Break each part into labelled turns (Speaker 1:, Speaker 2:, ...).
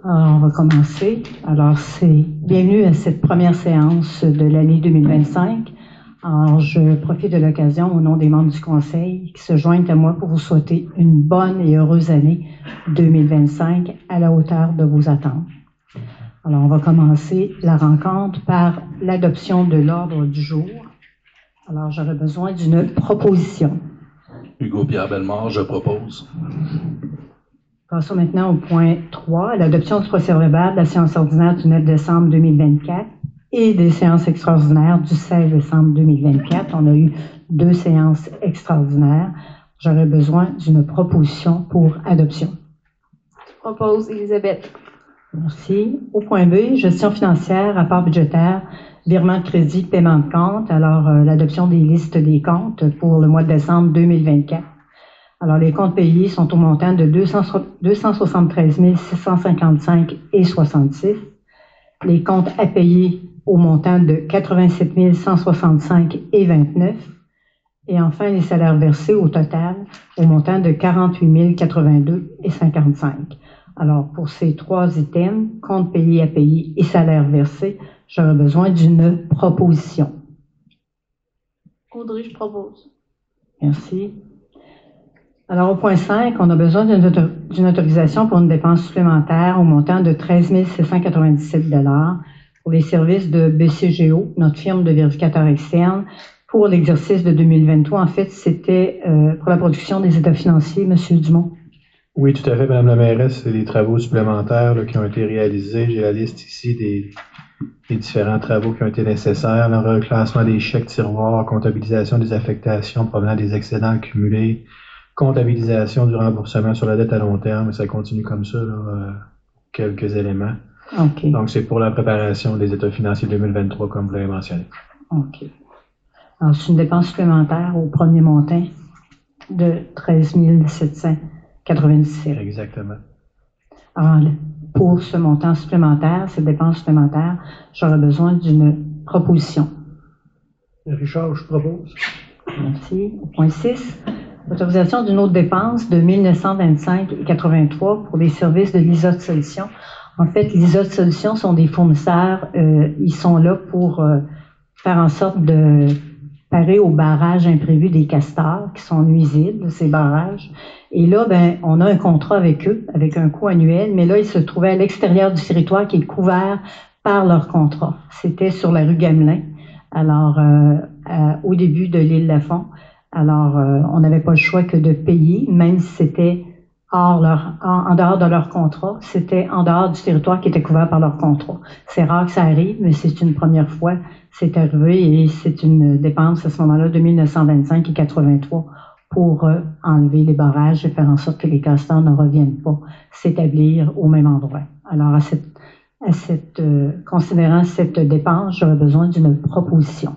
Speaker 1: Alors, on va commencer. Alors, c'est bienvenue à cette première séance de l'année 2025. Alors, je profite de l'occasion au nom des membres du Conseil qui se joignent à moi pour vous souhaiter une bonne et heureuse année 2025 à la hauteur de vos attentes. Alors, on va commencer la rencontre par l'adoption de l'ordre du jour. Alors, j'aurais besoin d'une proposition.
Speaker 2: Hugo Pierre Bellemare, je propose.
Speaker 1: Passons maintenant au point 3, l'adoption du procès-verbal de la séance ordinaire du 9 décembre 2024 et des séances extraordinaires du 16 décembre 2024. On a eu 2 séances extraordinaires. J'aurais besoin d'une proposition pour adoption.
Speaker 3: Je propose Elisabeth.
Speaker 1: Merci. Au point B, gestion financière, rapport budgétaire, virement de crédit, paiement de compte. Alors, l'adoption des listes des comptes pour le mois de décembre 2024. Alors, les comptes payés sont au montant de 273 655 et 66. Les comptes à payer au montant de 87 165 et 29. Et enfin, les salaires versés au total au montant de 48 082 et 55. Alors, pour ces 3 items, comptes payés à payer et salaires versés, j'aurais besoin d'une proposition.
Speaker 3: Audrey, je propose.
Speaker 1: Merci. Alors, au point 5, on a besoin d'une autorisation pour une dépense supplémentaire au montant de 13 697 pour les services de BCGO, notre firme de vérificateur externe, pour l'exercice de 2023. En fait, c'était pour la production des états financiers, M. Dumont.
Speaker 4: Oui, tout à fait, Mme la mairesse. C'est des travaux supplémentaires là, qui ont été réalisés. J'ai la liste ici des différents travaux qui ont été nécessaires. Le reclassement des chèques tiroirs, comptabilisation des affectations provenant des excédents accumulés, comptabilisation du remboursement sur la dette à long terme. Ça continue comme ça, là, quelques éléments.
Speaker 1: OK.
Speaker 4: Donc, c'est pour la préparation des états financiers 2023, comme vous l'avez mentionné.
Speaker 1: OK. Alors, c'est une dépense supplémentaire au premier montant de 13 797.
Speaker 4: Exactement.
Speaker 1: Alors, pour ce montant supplémentaire, cette dépense supplémentaire, j'aurais besoin d'une proposition.
Speaker 4: Richard, je propose.
Speaker 1: Merci. Au point 6, autorisation d'une autre dépense de 1925,83 pour les services de l'ISOT Solutions. En fait, l'ISOT Solutions sont des fournisseurs. Ils sont là pour faire en sorte de parer aux barrages imprévus des castors qui sont nuisibles, ces barrages. Et là, on a un contrat avec eux, avec un coût annuel, mais là, ils se trouvaient à l'extérieur du territoire qui est couvert par leur contrat. C'était sur la rue Gamelin, alors au début de l'île Lafont. Alors, on n'avait pas le choix que de payer, même si c'était en dehors de leur contrat, c'était en dehors du territoire qui était couvert par leur contrat. C'est rare que ça arrive, mais c'est une première fois, c'est arrivé et c'est une dépense à ce moment-là de 1925,83 pour enlever les barrages et faire en sorte que les castors ne reviennent pas s'établir au même endroit. Alors, considérant cette dépense, j'aurais besoin d'une proposition.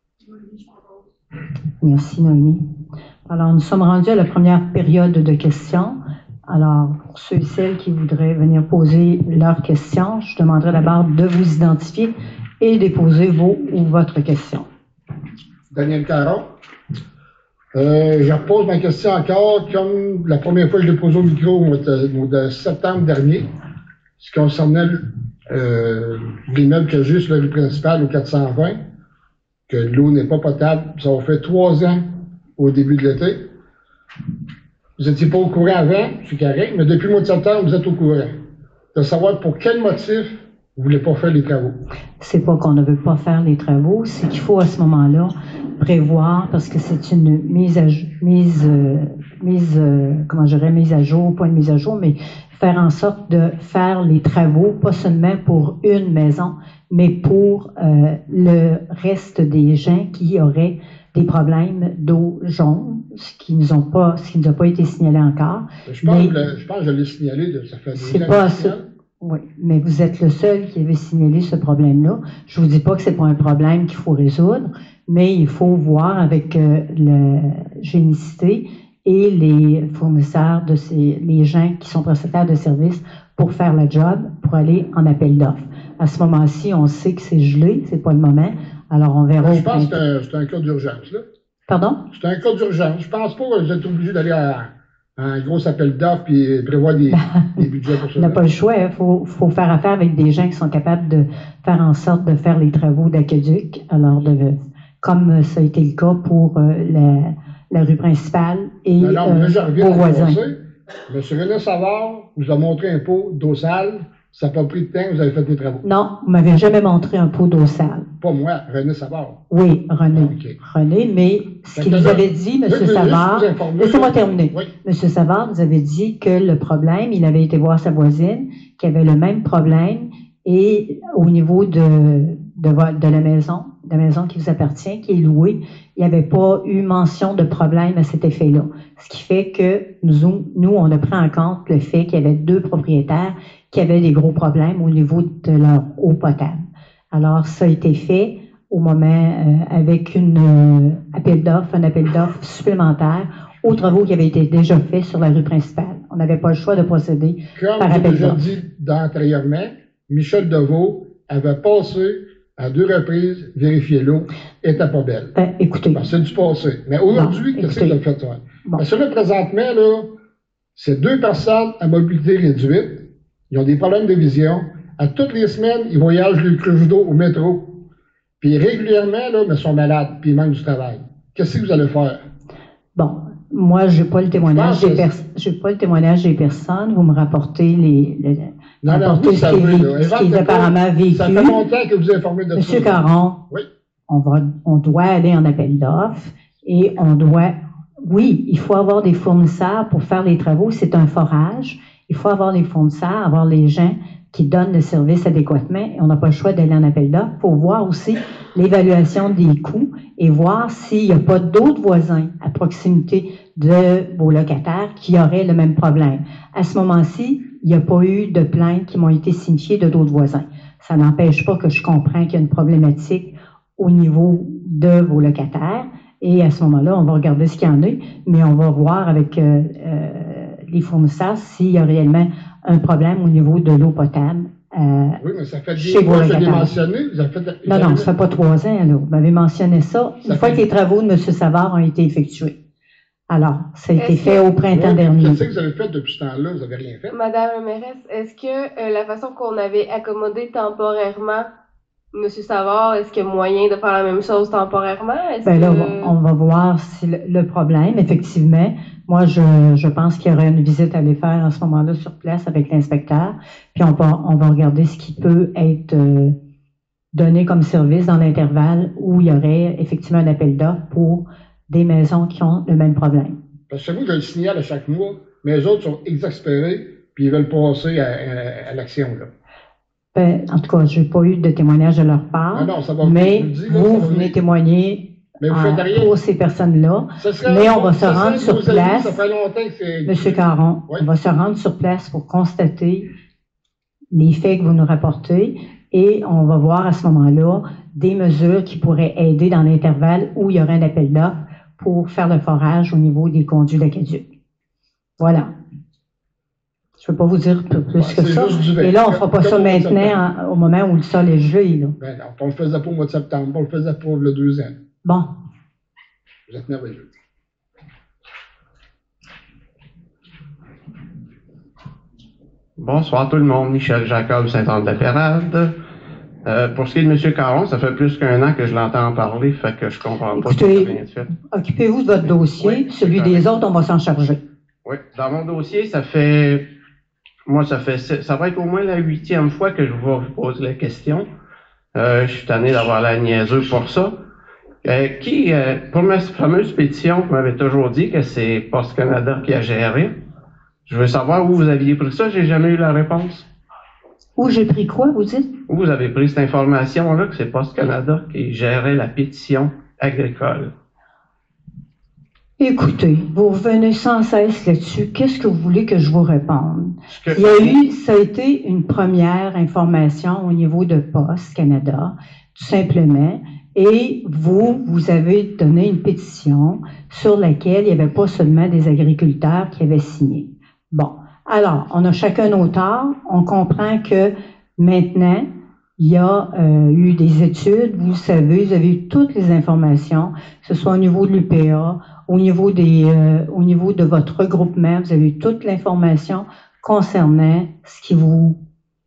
Speaker 1: Merci, Noémie. Alors, nous sommes rendus à la première période de questions. Alors, pour ceux et celles qui voudraient venir poser leurs questions, je demanderai d'abord de vous identifier et de poser vos ou votre question.
Speaker 5: Daniel Caron. Je repose ma question encore, comme la première fois que je l'ai posée au micro au mois de septembre dernier, ce qui concernait l'immeuble que j'ai sur la rue principale au 420, que l'eau n'est pas potable. Ça va faire 3 ans au début de l'été. Vous n'étiez pas au courant avant, c'est correct, mais depuis le mois de septembre, vous êtes au courant. De savoir pour quel motif vous ne voulez pas faire les travaux. C'est
Speaker 1: pas qu'on ne veut pas faire les travaux, c'est qu'il faut à ce moment-là prévoir, parce que c'est une mise à jour, pas une mise à jour, mais faire en sorte de faire les travaux, pas seulement pour une maison, mais pour le reste des gens qui auraient des problèmes d'eau jaune, ce qui nous a pas été signalé encore.
Speaker 5: Je pense que je l'ai signalé, ça fait 2 ans.
Speaker 1: C'est pas ça. Oui, mais vous êtes le seul qui avait signalé ce problème-là. Je vous dis pas que c'est pas un problème qu'il faut résoudre, mais il faut voir avec le Génicité et les fournisseurs les gens qui sont prestataires de services pour faire le job, pour aller en appel d'offres. À ce moment-ci, on sait que c'est gelé, c'est pas le moment. Alors, on verra.
Speaker 5: Je pense que c'est un cas d'urgence, là.
Speaker 1: Pardon?
Speaker 5: C'est un cas d'urgence. Je pense pas que vous êtes obligé d'aller un gros appel d'offres puis prévoir des budgets pour ça.
Speaker 1: On n'a pas le choix. Il faut faire affaire avec des gens qui sont capables de faire en sorte de faire les travaux d'aqueduc. Alors, comme ça a été le cas pour la rue principale et
Speaker 5: Mais je reviens
Speaker 1: vos
Speaker 5: au
Speaker 1: voisins.
Speaker 5: passé. M. René Savard vous a montré un pot d'eau sale. Ça n'a pas pris de temps, vous avez fait des travaux.
Speaker 1: Non, vous m'avez jamais montré un pot d'eau sale.
Speaker 5: Pas moi, René Savard.
Speaker 1: Oui, René.
Speaker 5: OK.
Speaker 1: René, mais ce qu'il nous avait dit, M. Savard, laissez-moi terminer.
Speaker 5: Oui.
Speaker 1: M. Savard nous avait dit que le problème, il avait été voir sa voisine, qui avait le même problème, et au niveau de la maison qui vous appartient, qui est louée, il n'y avait pas eu mention de problème à cet effet-là. Ce qui fait que nous, on a pris en compte le fait qu'il y avait 2 propriétaires qui avaient des gros problèmes au niveau de leur eau potable. Alors, ça a été fait au moment avec un appel d'offres supplémentaire aux travaux qui avaient été déjà faits sur la rue principale. On n'avait pas le choix de procéder
Speaker 5: Comme
Speaker 1: par
Speaker 5: j'ai
Speaker 1: appel
Speaker 5: déjà
Speaker 1: d'offres.
Speaker 5: dit antérieurement, Michel Deveau avait passé à 2 reprises vérifier l'eau, était pas belle.
Speaker 1: Écoutez,
Speaker 5: Ben, c'est du passé. Mais aujourd'hui,
Speaker 1: Non,
Speaker 5: qu'est-ce que
Speaker 1: écoutez.
Speaker 5: vous avez fait? Ouais?
Speaker 1: Bon.
Speaker 5: Parce que là, présentement, là, c'est 2 personnes à mobilité réduite. Ils ont des problèmes de vision. À toutes les semaines, ils voyagent le cruche d'eau au métro. Puis régulièrement, là, mais ils sont malades, puis ils manquent du travail. Qu'est-ce que vous allez faire?
Speaker 1: bon, moi, j'ai pas le témoignage
Speaker 5: Je pense que
Speaker 1: j'ai pas le témoignage des personnes. Vous me rapportez
Speaker 5: Non,
Speaker 1: rapportez
Speaker 5: vous
Speaker 1: ce qui
Speaker 5: savez, là,
Speaker 1: est
Speaker 5: inventez pas.
Speaker 1: apparemment vécu.
Speaker 5: Ça fait longtemps que vous êtes informé de ça.
Speaker 1: Monsieur Caron,
Speaker 5: Oui.
Speaker 1: on doit aller en appel d'offres et oui, il faut avoir des fournisseurs pour faire les travaux. C'est un forage. Il faut avoir les fournisseurs, avoir les gens qui donnent le service adéquatement. Et on n'a pas le choix d'aller en appel d'offres. Il faut voir aussi l'évaluation des coûts et voir s'il n'y a pas d'autres voisins à proximité de vos locataires qui auraient le même problème. À ce moment-ci, il n'y a pas eu de plaintes qui m'ont été signifiées de d'autres voisins. Ça n'empêche pas que je comprends qu'il y a une problématique au niveau de vos locataires. Et à ce moment-là, on va regarder ce qu'il y en a, mais on va voir avec les fournisseurs s'il y a réellement un problème au niveau de l'eau potable.
Speaker 5: Oui, mais ça fait
Speaker 1: Chez
Speaker 5: des
Speaker 1: vos
Speaker 5: fois que je l'ai
Speaker 1: locataires.
Speaker 5: mentionné. Vous avez fait,
Speaker 1: Non, ça fait pas 3 ans, là. Vous m'avez mentionné ça. Une
Speaker 5: Ça
Speaker 1: fois
Speaker 5: fait-
Speaker 1: que les travaux de M. Savard ont été effectués. Alors, ça a été
Speaker 3: Est-ce
Speaker 1: fait
Speaker 3: que-
Speaker 1: au printemps
Speaker 5: Oui,
Speaker 1: dernier.
Speaker 5: qu'est-ce que vous avez fait depuis ce temps-là? Vous n'avez rien fait?
Speaker 3: Madame la mairesse, est-ce que la façon qu'on avait accommodé temporairement M. Savard, est-ce qu'il y a moyen de faire la même chose temporairement? Est-ce
Speaker 1: Ben là,
Speaker 3: que...
Speaker 1: on va voir si le problème, effectivement, moi, je pense qu'il y aurait une visite à aller faire à ce moment-là sur place avec l'inspecteur, puis on va regarder ce qui peut être donné comme service dans l'intervalle où il y aurait effectivement un appel d'offres pour des maisons qui ont le même problème.
Speaker 5: Parce que moi, je le signale à chaque mois, mais les autres sont exaspérés, puis ils veulent passer à l'action, là.
Speaker 1: Ben, en tout cas, je n'ai pas eu de témoignage de leur part,
Speaker 5: Ah non, ça va
Speaker 1: mais
Speaker 5: je vous le dis, là, ça
Speaker 1: vous
Speaker 5: va
Speaker 1: venez
Speaker 5: venir.
Speaker 1: témoigner
Speaker 5: Mais vous faites rien.
Speaker 1: pour ces personnes-là.
Speaker 5: Ça serait-
Speaker 1: mais on va se
Speaker 5: ça serait
Speaker 1: rendre sur
Speaker 5: nos amis,
Speaker 1: place.
Speaker 5: Ça fait longtemps que c'est...
Speaker 1: Monsieur Caron,
Speaker 5: Oui.
Speaker 1: on va se rendre sur place pour constater les faits que vous nous rapportez et on va voir à ce moment-là des mesures qui pourraient aider dans l'intervalle où il y aurait un appel d'offres pour faire le forage au niveau des conduits d'aqueduc. Voilà. Je ne peux pas vous dire plus que
Speaker 5: c'est
Speaker 1: ça.
Speaker 5: juste du vin.
Speaker 1: Et là, on ne fera pas
Speaker 5: Comme
Speaker 1: ça
Speaker 5: au mois de
Speaker 1: maintenant au moment où le sol est gelé. Là.
Speaker 5: Ben non, on le faisait pas au mois de septembre, on le faisait pour le 2 ans.
Speaker 1: Bon.
Speaker 5: Vous êtes merveilleux.
Speaker 6: Bonsoir tout le monde, Michel Jacob, Saint-Anne-de-la-Pérade. Pour ce qui est de M. Caron, ça fait plus qu'1 an que je l'entends parler, fait que je comprends pas
Speaker 1: Écoutez,
Speaker 6: qu'il n'y a rien de fait.
Speaker 1: Occupez-vous de votre dossier.
Speaker 6: Oui,
Speaker 1: Celui
Speaker 6: c'est
Speaker 1: des
Speaker 6: correct.
Speaker 1: autres, on va s'en charger.
Speaker 6: Oui, dans mon dossier, ça va être au moins la 8e fois que je vais vous poser la question. Je suis tanné d'avoir la niaiseuse pour ça. Pour ma fameuse pétition, vous m'avez toujours dit que c'est Post Canada qui a géré. Je veux savoir où vous aviez pris ça, j'ai jamais eu la réponse.
Speaker 1: Où j'ai pris quoi, vous dites?
Speaker 6: Où vous avez pris cette information-là que c'est Post Canada qui gérait la pétition agricole?
Speaker 1: Écoutez, vous revenez sans cesse là-dessus. Qu'est-ce que vous voulez que je vous réponde?
Speaker 6: Ce que-
Speaker 1: Il y a eu, ça a été une première information au niveau de Post Canada, tout simplement. Et vous avez donné une pétition sur laquelle il n'y avait pas seulement des agriculteurs qui avaient signé. Bon. Alors, on a chacun nos torts. On comprend que maintenant, il y a eu des études, vous savez, vous avez eu toutes les informations, que ce soit au niveau de l'UPA, au niveau de votre regroupement, vous avez eu toute l'information concernant ce qui vous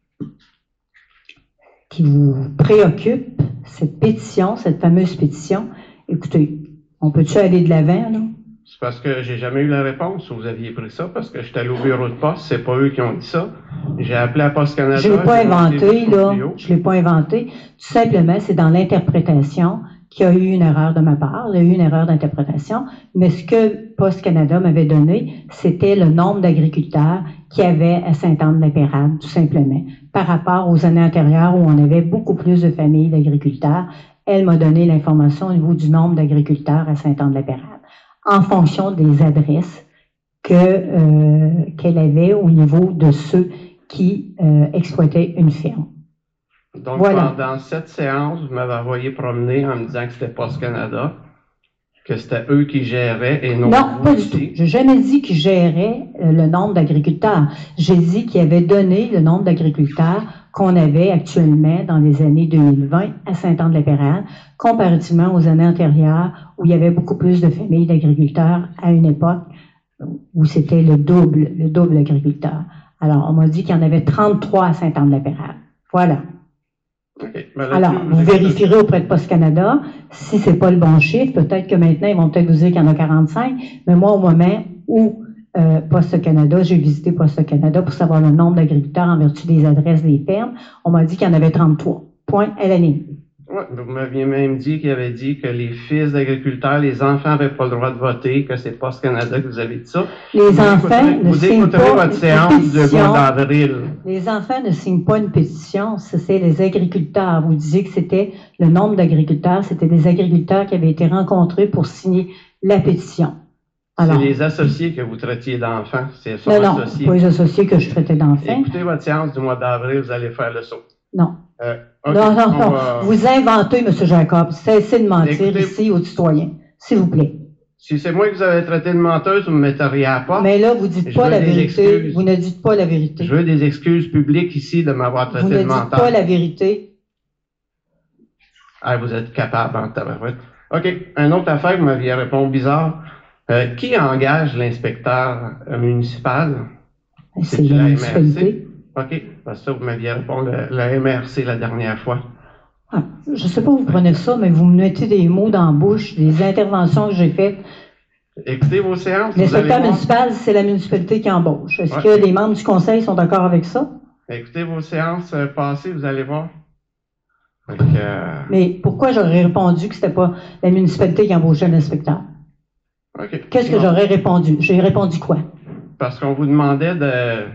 Speaker 1: préoccupe, cette pétition, cette fameuse pétition. Écoutez, on peut-tu aller de l'avant, là?
Speaker 6: C'est parce que j'ai jamais eu la réponse où vous aviez pris ça, parce que j'étais allé au bureau de poste, c'est pas eux qui ont dit ça. J'ai appelé à Poste Canada.
Speaker 1: Je l'ai pas inventé, là.
Speaker 6: Studio.
Speaker 1: Je l'ai pas inventé. Tout simplement, c'est dans l'interprétation qu'il y a eu une erreur de ma part. Il y a eu une erreur d'interprétation. Mais ce que Poste Canada m'avait donné, c'était le nombre d'agriculteurs qu'il y avait à Sainte-Anne-de-la-Pérade, tout simplement. Par rapport aux années antérieures où on avait beaucoup plus de familles d'agriculteurs, elle m'a donné l'information au niveau du nombre d'agriculteurs à Sainte-Anne-de-la-Pérade, en fonction des adresses qu'elle avait au niveau de ceux qui exploitaient une ferme.
Speaker 6: Donc,
Speaker 1: Voilà.
Speaker 6: pendant cette séance, vous m'avez envoyé promener en me disant que c'était Poste Canada, que c'était eux qui géraient et non
Speaker 1: Non,
Speaker 6: vous
Speaker 1: pas du
Speaker 6: ici.
Speaker 1: tout. J'ai jamais dit qu'ils géraient le nombre d'agriculteurs. J'ai dit qu'ils avaient donné le nombre d'agriculteurs qu'on avait actuellement dans les années 2020 à Sainte-Anne-de-la-Pérade, comparativement aux années antérieures où il y avait beaucoup plus de familles d'agriculteurs à une époque où c'était le double d'agriculteurs. Alors, on m'a dit qu'il y en avait 33 à Sainte-Anne-de-la-Pérade. Voilà.
Speaker 6: OK. Ben,
Speaker 1: Alors, vous vérifierez auprès de Poste Canada. Si c'est pas le bon chiffre, peut-être que maintenant, ils vont peut-être vous dire qu'il y en a 45. Mais moi, au moment où Poste Canada, j'ai visité Poste Canada pour savoir le nombre d'agriculteurs en vertu des adresses des fermes, on m'a dit qu'il y en avait 33. Point à la ligne.
Speaker 6: Ouais, vous m'aviez même dit qu'il avait dit que les fils d'agriculteurs, les enfants n'avaient pas le droit de voter, que c'est Poste Canada que vous avez dit ça.
Speaker 1: Les enfants ne
Speaker 6: vous
Speaker 1: signent
Speaker 6: écouterez
Speaker 1: pas
Speaker 6: votre séance
Speaker 1: une
Speaker 6: du
Speaker 1: pétition.
Speaker 6: mois d'avril.
Speaker 1: Les enfants ne signent pas une pétition, c'est les agriculteurs. Vous disiez que c'était le nombre d'agriculteurs, c'était des agriculteurs qui avaient été rencontrés pour signer la pétition. Alors,
Speaker 6: C'est les associés que vous traitiez d'enfants. C'est son
Speaker 1: non,
Speaker 6: associé.
Speaker 1: pas les associés que je traitais d'enfants.
Speaker 6: Écoutez votre séance du mois d'avril, vous allez faire le saut.
Speaker 1: Non.
Speaker 6: OK,
Speaker 1: Non.
Speaker 6: on va-
Speaker 1: Vous inventez, M. Jacob. Cessez de mentir
Speaker 6: Écoutez-
Speaker 1: ici aux citoyens. S'il vous plaît.
Speaker 6: Si c'est moi que vous avez traité de menteuse, vous me metteriez à la porte.
Speaker 1: Mais là, vous dites
Speaker 6: je
Speaker 1: pas
Speaker 6: veux
Speaker 1: la
Speaker 6: des
Speaker 1: vérité.
Speaker 6: excuses.
Speaker 1: Vous ne dites pas la vérité.
Speaker 6: Je veux des excuses publiques ici de m'avoir
Speaker 1: Vous
Speaker 6: traité
Speaker 1: ne
Speaker 6: de
Speaker 1: dites
Speaker 6: menteur.
Speaker 1: pas la vérité.
Speaker 6: Ah, vous êtes capable, en tabarouette. OK. Une autre affaire, vous m'aviez répondu bizarre. Qui engage l'inspecteur municipal?
Speaker 1: C'est
Speaker 6: C'est
Speaker 1: la
Speaker 6: la
Speaker 1: municipalité.
Speaker 6: OK. Parce que ça, vous m'aviez répondu la MRC la dernière fois.
Speaker 1: Ah, je ne sais pas où vous prenez ça, mais vous me mettez des mots dans la bouche, des interventions que j'ai faites.
Speaker 6: Écoutez vos séances. vous allez
Speaker 1: L'inspecteur
Speaker 6: voir.
Speaker 1: municipal, c'est la municipalité qui embauche. Est-ce
Speaker 6: Ouais.
Speaker 1: que les membres du conseil sont d'accord avec ça?
Speaker 6: Écoutez vos séances passées, vous allez voir. Donc,
Speaker 1: Mais pourquoi j'aurais répondu que c'était pas la municipalité qui embauchait l'inspecteur?
Speaker 6: OK.
Speaker 1: Qu'est-ce que
Speaker 6: Non.
Speaker 1: j'aurais répondu? J'ai répondu quoi?
Speaker 6: Parce qu'on vous demandait de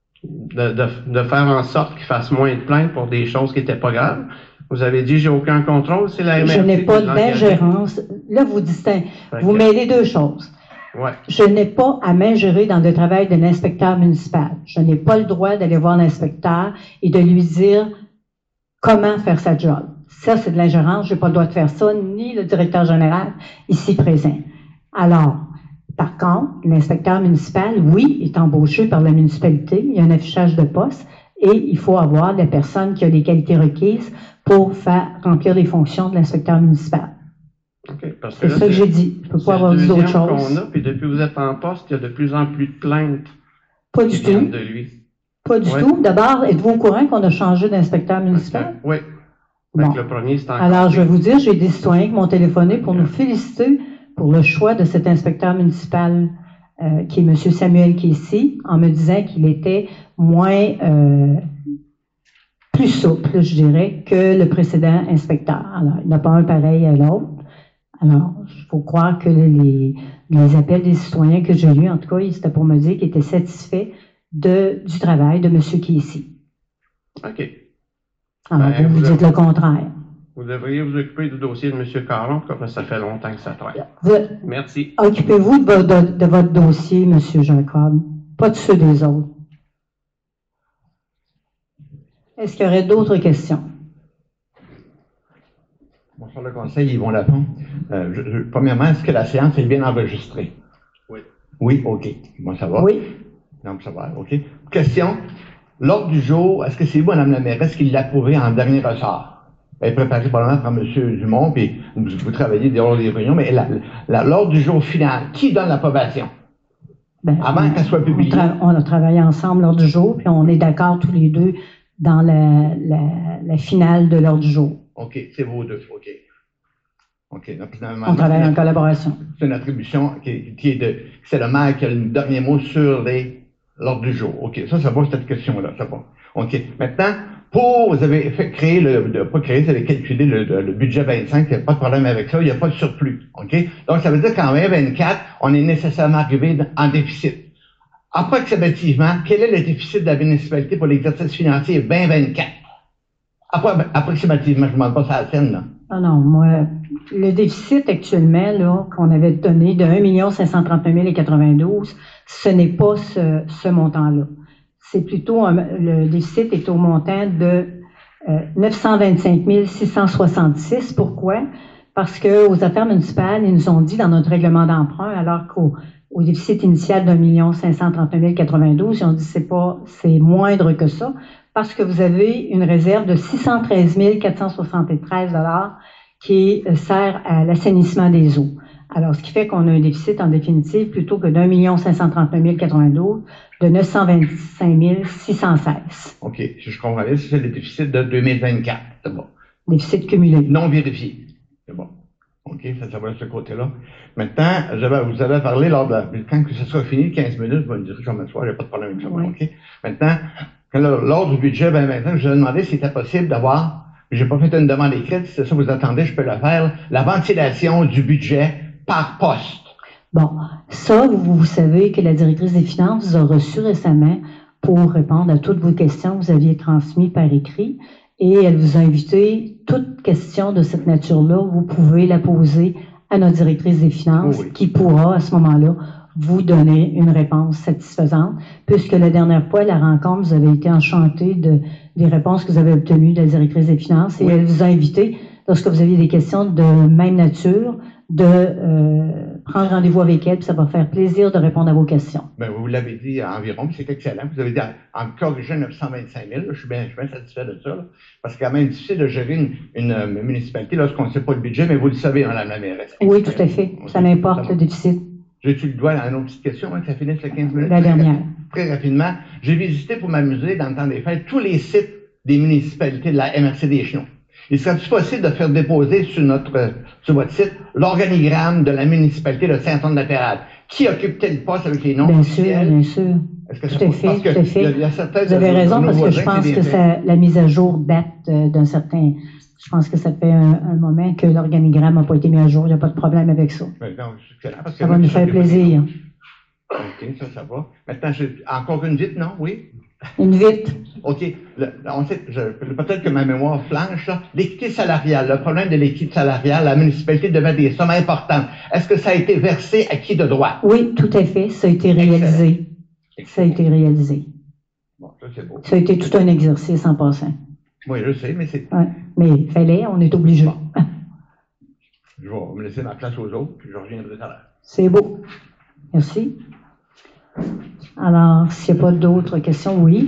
Speaker 6: faire en sorte qu'il fasse moins de plaintes pour des choses qui n'étaient pas graves. Vous avez dit, j'ai aucun contrôle, c'est la MRC.
Speaker 1: Je n'ai pas
Speaker 6: qui l'a engagé.
Speaker 1: d'ingérence. Là, vous distinguez.
Speaker 6: Fait
Speaker 1: Vous
Speaker 6: que-
Speaker 1: mêlez deux choses.
Speaker 6: Ouais.
Speaker 1: Je n'ai pas à m'ingérer dans le travail de l'inspecteur municipal. Je n'ai pas le droit d'aller voir l'inspecteur et de lui dire comment faire sa job. Ça, c'est de l'ingérence. Je n'ai pas le droit de faire ça, ni le directeur général ici présent. Alors, par contre, l'inspecteur municipal, oui, est embauché par la municipalité. Il y a un affichage de poste et il faut avoir la personne qui a les qualités requises pour faire remplir les fonctions de l'inspecteur municipal.
Speaker 6: OK. Parce
Speaker 1: C'est
Speaker 6: là,
Speaker 1: ça que j'ai dit. Je ne peux
Speaker 6: c'est
Speaker 1: pas avoir
Speaker 6: le
Speaker 1: dit d'autre
Speaker 6: deuxième
Speaker 1: chose.
Speaker 6: qu'on a, puis depuis que vous êtes en poste, il y a de plus en plus de plaintes
Speaker 1: Pas
Speaker 6: qui
Speaker 1: du
Speaker 6: viennent
Speaker 1: tout.
Speaker 6: de lui.
Speaker 1: Pas du
Speaker 6: Ouais.
Speaker 1: tout. D'abord, êtes-vous au courant qu'on a changé d'inspecteur municipal?
Speaker 6: Oui.
Speaker 1: Bon.
Speaker 6: Le premier, c'est encore.
Speaker 1: Alors, je vais vous dire, j'ai des citoyens qui m'ont téléphoné pour nous féliciter pour le choix de cet inspecteur municipal qui est M. Samuel Casey, en me disant qu'il était plus souple, je dirais, que le précédent inspecteur. Alors, il n'a pas un pareil à l'autre. Alors, il faut croire que les appels des citoyens que j'ai eus, en tout cas, c'était pour me dire qu'ils étaient satisfaits du travail de M. Casey.
Speaker 6: OK.
Speaker 1: Alors,
Speaker 6: Ben,
Speaker 1: vous
Speaker 6: vous
Speaker 1: dites le contraire.
Speaker 6: Vous devriez vous occuper du dossier de M. Caron, parce que ça fait longtemps que ça traîne. Merci.
Speaker 1: Occupez-vous de votre dossier, M. Jacob, pas de ceux des autres. Est-ce qu'il y aurait d'autres questions?
Speaker 7: Bonsoir le conseil, Yvon Lafont. Premièrement, est-ce que la séance est bien enregistrée?
Speaker 6: Oui.
Speaker 7: Oui, OK. Bon, ça va.
Speaker 1: Oui.
Speaker 7: Donc, ça va, OK. Question. l'ordre du jour, est-ce que c'est vous, Mme la mairesse, qui l'a approuvé en dernier ressort? Elle est préparée probablement par M. Dumont, puis vous travaillez dehors des réunions, mais l'ordre du jour final, qui donne l'approbation?
Speaker 1: Ben,
Speaker 7: Avant qu'elle soit publiée.
Speaker 1: On a travaillé ensemble l'ordre du jour, puis on est d'accord tous les deux dans la finale de l'ordre du jour.
Speaker 7: OK, c'est vous deux, OK. OK. Donc,
Speaker 1: On travaille en collaboration.
Speaker 7: C'est une attribution c'est le maire qui a le dernier mot sur l'ordre du jour. OK, ça va, cette question-là, ça va. OK. Maintenant, vous avez vous avez calculé le budget 25, il n'y a pas de problème avec ça, il n'y a pas de surplus. OK? Donc, ça veut dire qu'en 2024, on est nécessairement arrivé en déficit. Approximativement, quel est le déficit de la municipalité pour l'exercice financier 2024? Approximativement, je ne demande pas ça à la scène, là.
Speaker 1: Ah non, moi, le déficit actuellement, là, qu'on avait donné de 1 539 092, ce n'est pas ce montant-là. C'est plutôt, le déficit est au montant de 925 666. Pourquoi? Parce qu'aux affaires municipales, ils nous ont dit dans notre règlement d'emprunt, alors qu'au déficit initial d'1 539 092, ils ont dit c'est moindre que ça, parce que vous avez une réserve de 613 473 $ qui sert à l'assainissement des eaux. Alors, ce qui fait qu'on a un déficit en définitive, plutôt que d'1 539 092, de 925 616.
Speaker 7: OK, si je comprends bien, c'est le déficit de 2024, c'est bon.
Speaker 1: Déficit cumulé.
Speaker 7: Non vérifié, c'est bon. OK, ça va de ce côté-là. Maintenant, vous avez parlé quand ce sera fini, 15 minutes, vous me direz, je vais m'asseoir, il n'y a pas de problème avec ça.
Speaker 1: Oui.
Speaker 7: OK. Maintenant, lors du budget 2025, je vous ai demandé si c'était possible d'avoir, j'ai pas fait une demande écrite, si c'est ça que vous attendez, je peux le faire, la ventilation du budget par poste.
Speaker 1: Bon, ça, vous savez que la directrice des finances vous a reçu récemment pour répondre à toutes vos questions que vous aviez transmises par écrit et elle vous a invité, toute question de cette nature-là, vous pouvez la poser à notre directrice des finances qui pourra, à ce moment-là, vous donner une réponse satisfaisante, puisque la dernière fois, la rencontre, vous avez été enchanté des réponses que vous avez obtenues de la directrice des finances et elle vous a invité, lorsque vous aviez des questions de même nature, de prendre rendez-vous avec elle, puis ça va faire plaisir de répondre à vos questions.
Speaker 7: Ben, vous l'avez dit environ, puis c'est excellent. Vous avez dit en corrigeant 925 000, je suis bien satisfait de ça, là, parce que c'est quand même difficile de gérer une municipalité lorsqu'on ne sait pas le budget, mais vous le savez, Mme la mairesse.
Speaker 1: Oui, tout à fait. Ça n'importe le déficit.
Speaker 7: J'ai-tu le doigt dans une autre petite question, que ça finisse le 15 minutes?
Speaker 1: La dernière.
Speaker 7: Très rapidement. J'ai visité pour m'amuser dans le temps des fêtes tous les sites des municipalités de la MRC des Chenaux. Il serait-il possible de faire déposer sur votre site l'organigramme de la municipalité de Saint-Anne-de-la-Pérade? Qui occupe tel poste avec les noms
Speaker 1: Bien
Speaker 7: officiels?
Speaker 1: sûr, bien sûr.
Speaker 7: Est-ce que
Speaker 1: tout à fait, tout à fait.
Speaker 7: Vous
Speaker 1: avez raison, parce que je pense que la mise à jour date d'un certain... Je pense que ça fait un moment que l'organigramme n'a pas été mis à jour. Il n'y a pas de problème avec ça. Ça va nous faire plaisir.
Speaker 7: OK, ça va. Maintenant, encore une vite, non? Oui?
Speaker 1: Une vite.
Speaker 7: OK. Peut-être que ma mémoire flanche, là. L'équité salariale, le problème de l'équité salariale, la municipalité devait des sommes importantes. Est-ce que ça a été versé à qui de droit?
Speaker 1: Oui, tout à fait. Ça a été réalisé. Excellent. Ça a été réalisé.
Speaker 7: Bon, ça, c'est beau.
Speaker 1: Ça a été tout un exercice en passant.
Speaker 7: Oui, je sais, mais c'est...
Speaker 1: Ouais, mais il fallait, on est obligé.
Speaker 7: Bon. Je vais me laisser ma place aux autres, puis je reviendrai tout à l'heure.
Speaker 1: C'est beau. Merci. Alors, s'il n'y a pas d'autres questions, oui.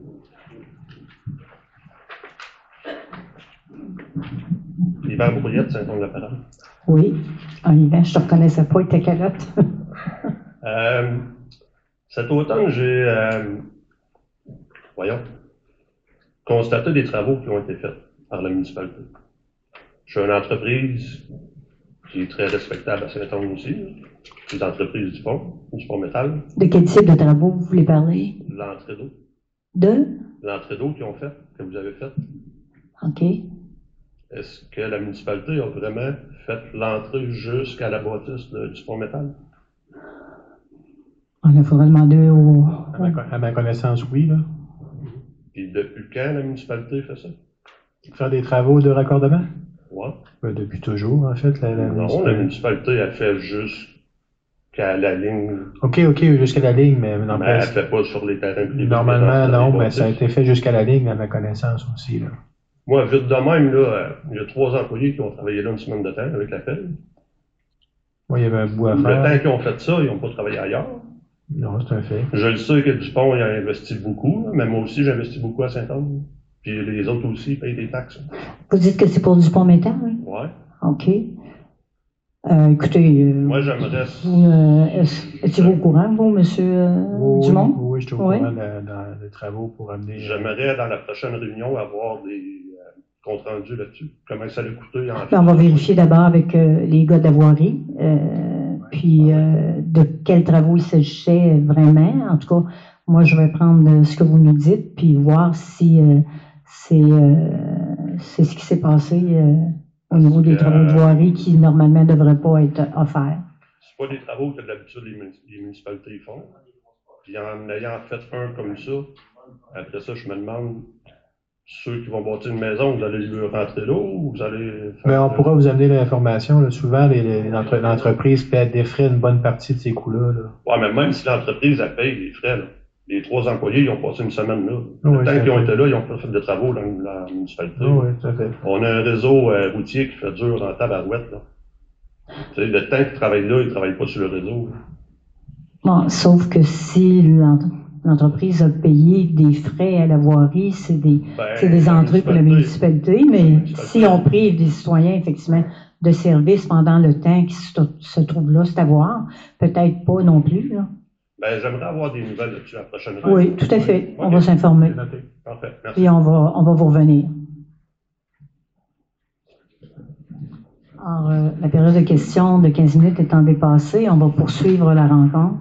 Speaker 8: Yvan Brouillette, Saint-Anne-de-la-Pérade.
Speaker 1: Oui. Ah, Yvan, je ne te reconnaissais pas, il était calotte.
Speaker 8: Cet automne, j'ai constaté des travaux qui ont été faits par la municipalité. Je suis une entreprise qui est très respectable à Saint-Anne aussi, les entreprises du pont métal.
Speaker 1: De quel type de travaux vous voulez parler?
Speaker 8: L'entrée d'eau.
Speaker 1: De?
Speaker 8: L'entrée d'eau qu'ils ont fait, que vous avez faite.
Speaker 1: OK.
Speaker 8: Est-ce que la municipalité a vraiment fait l'entrée jusqu'à la bâtisse du pont métal?
Speaker 1: Il faudrait demander au...
Speaker 4: À ma connaissance, oui, là.
Speaker 8: Puis depuis quand la municipalité fait ça?
Speaker 4: Faire des travaux de raccordement?
Speaker 8: Oui.
Speaker 4: Depuis toujours, en fait.
Speaker 8: Non, la municipalité a fait jusqu'à la ligne.
Speaker 4: OK, jusqu'à la ligne, mais non,
Speaker 8: elle ne fait pas sur les terrains privés.
Speaker 4: Normalement, non, mais ça a été fait jusqu'à la ligne, à ma connaissance aussi, là.
Speaker 8: Moi, vite de même, là, il y a 3 employés qui ont travaillé là une semaine de temps avec la pelle.
Speaker 4: Oui, il y avait un bout à faire.
Speaker 8: Le temps qu'ils ont fait ça, ils n'ont pas travaillé ailleurs.
Speaker 4: Non, c'est un fait.
Speaker 8: Je le sais que Dupont, il a investi beaucoup, là, mais moi aussi, j'ai investi beaucoup à Saint-Anne. Puis les autres aussi payent des taxes.
Speaker 1: Vous dites que c'est pour Dupont-Métal, oui?
Speaker 8: Ouais.
Speaker 1: OK. Écoutez,
Speaker 8: Moi, j'aimerais.
Speaker 1: étiez-vous au courant, vous, M. Dumont?
Speaker 4: Oui, je suis au courant des travaux pour amener.
Speaker 8: J'aimerais, dans la prochaine réunion, avoir des comptes rendus là-dessus. Comment ça allait coûter en fait.
Speaker 1: Ben, on va vérifier d'abord avec les gars de la voirie, puis de quels travaux il s'agissait vraiment. En tout cas, moi, je vais prendre ce que vous nous dites, puis voir si c'est ce qui s'est passé au niveau des travaux de voirie qui, normalement, ne devraient pas être offerts.
Speaker 8: C'est pas des travaux que d'habitude les municipalités font. Puis en ayant fait un comme ça, après ça, je me demande, ceux qui vont bâtir une maison, vous allez lui rentrer là ou vous allez faire...
Speaker 4: Ben, on pourra vous amener l'information. Là. Souvent, l'entreprise paie des frais une bonne partie de ces coûts-là. Là.
Speaker 8: Ouais, mais même si l'entreprise elle paye les frais, là, les 3 employés, ils ont passé une semaine là.
Speaker 4: Oui,
Speaker 8: Le temps qu'ils ont été là, ils ont pas fait de travaux dans la municipalité.
Speaker 4: Oui, tout à fait.
Speaker 8: On a un réseau routier qui fait dur en tabarouette. Là. Tu sais, le temps qu'ils travaillent là, ils ne travaillent pas sur le réseau.
Speaker 1: Bon, sauf que si l'entreprise a payé des frais à la voirie, c'est des entrées pour la municipalité, mais si on prive des citoyens, effectivement, de services pendant le temps qui se trouve là, c'est à voir. Peut-être pas non plus, là.
Speaker 8: Ben, j'aimerais avoir des nouvelles là-dessus la prochaine fois.
Speaker 1: Oui, tout à fait.
Speaker 8: Oui.
Speaker 1: On va s'informer.
Speaker 8: Parfait, merci.
Speaker 1: Et on va vous revenir. Alors, la période de questions de 15 minutes étant dépassée, on va poursuivre la rencontre.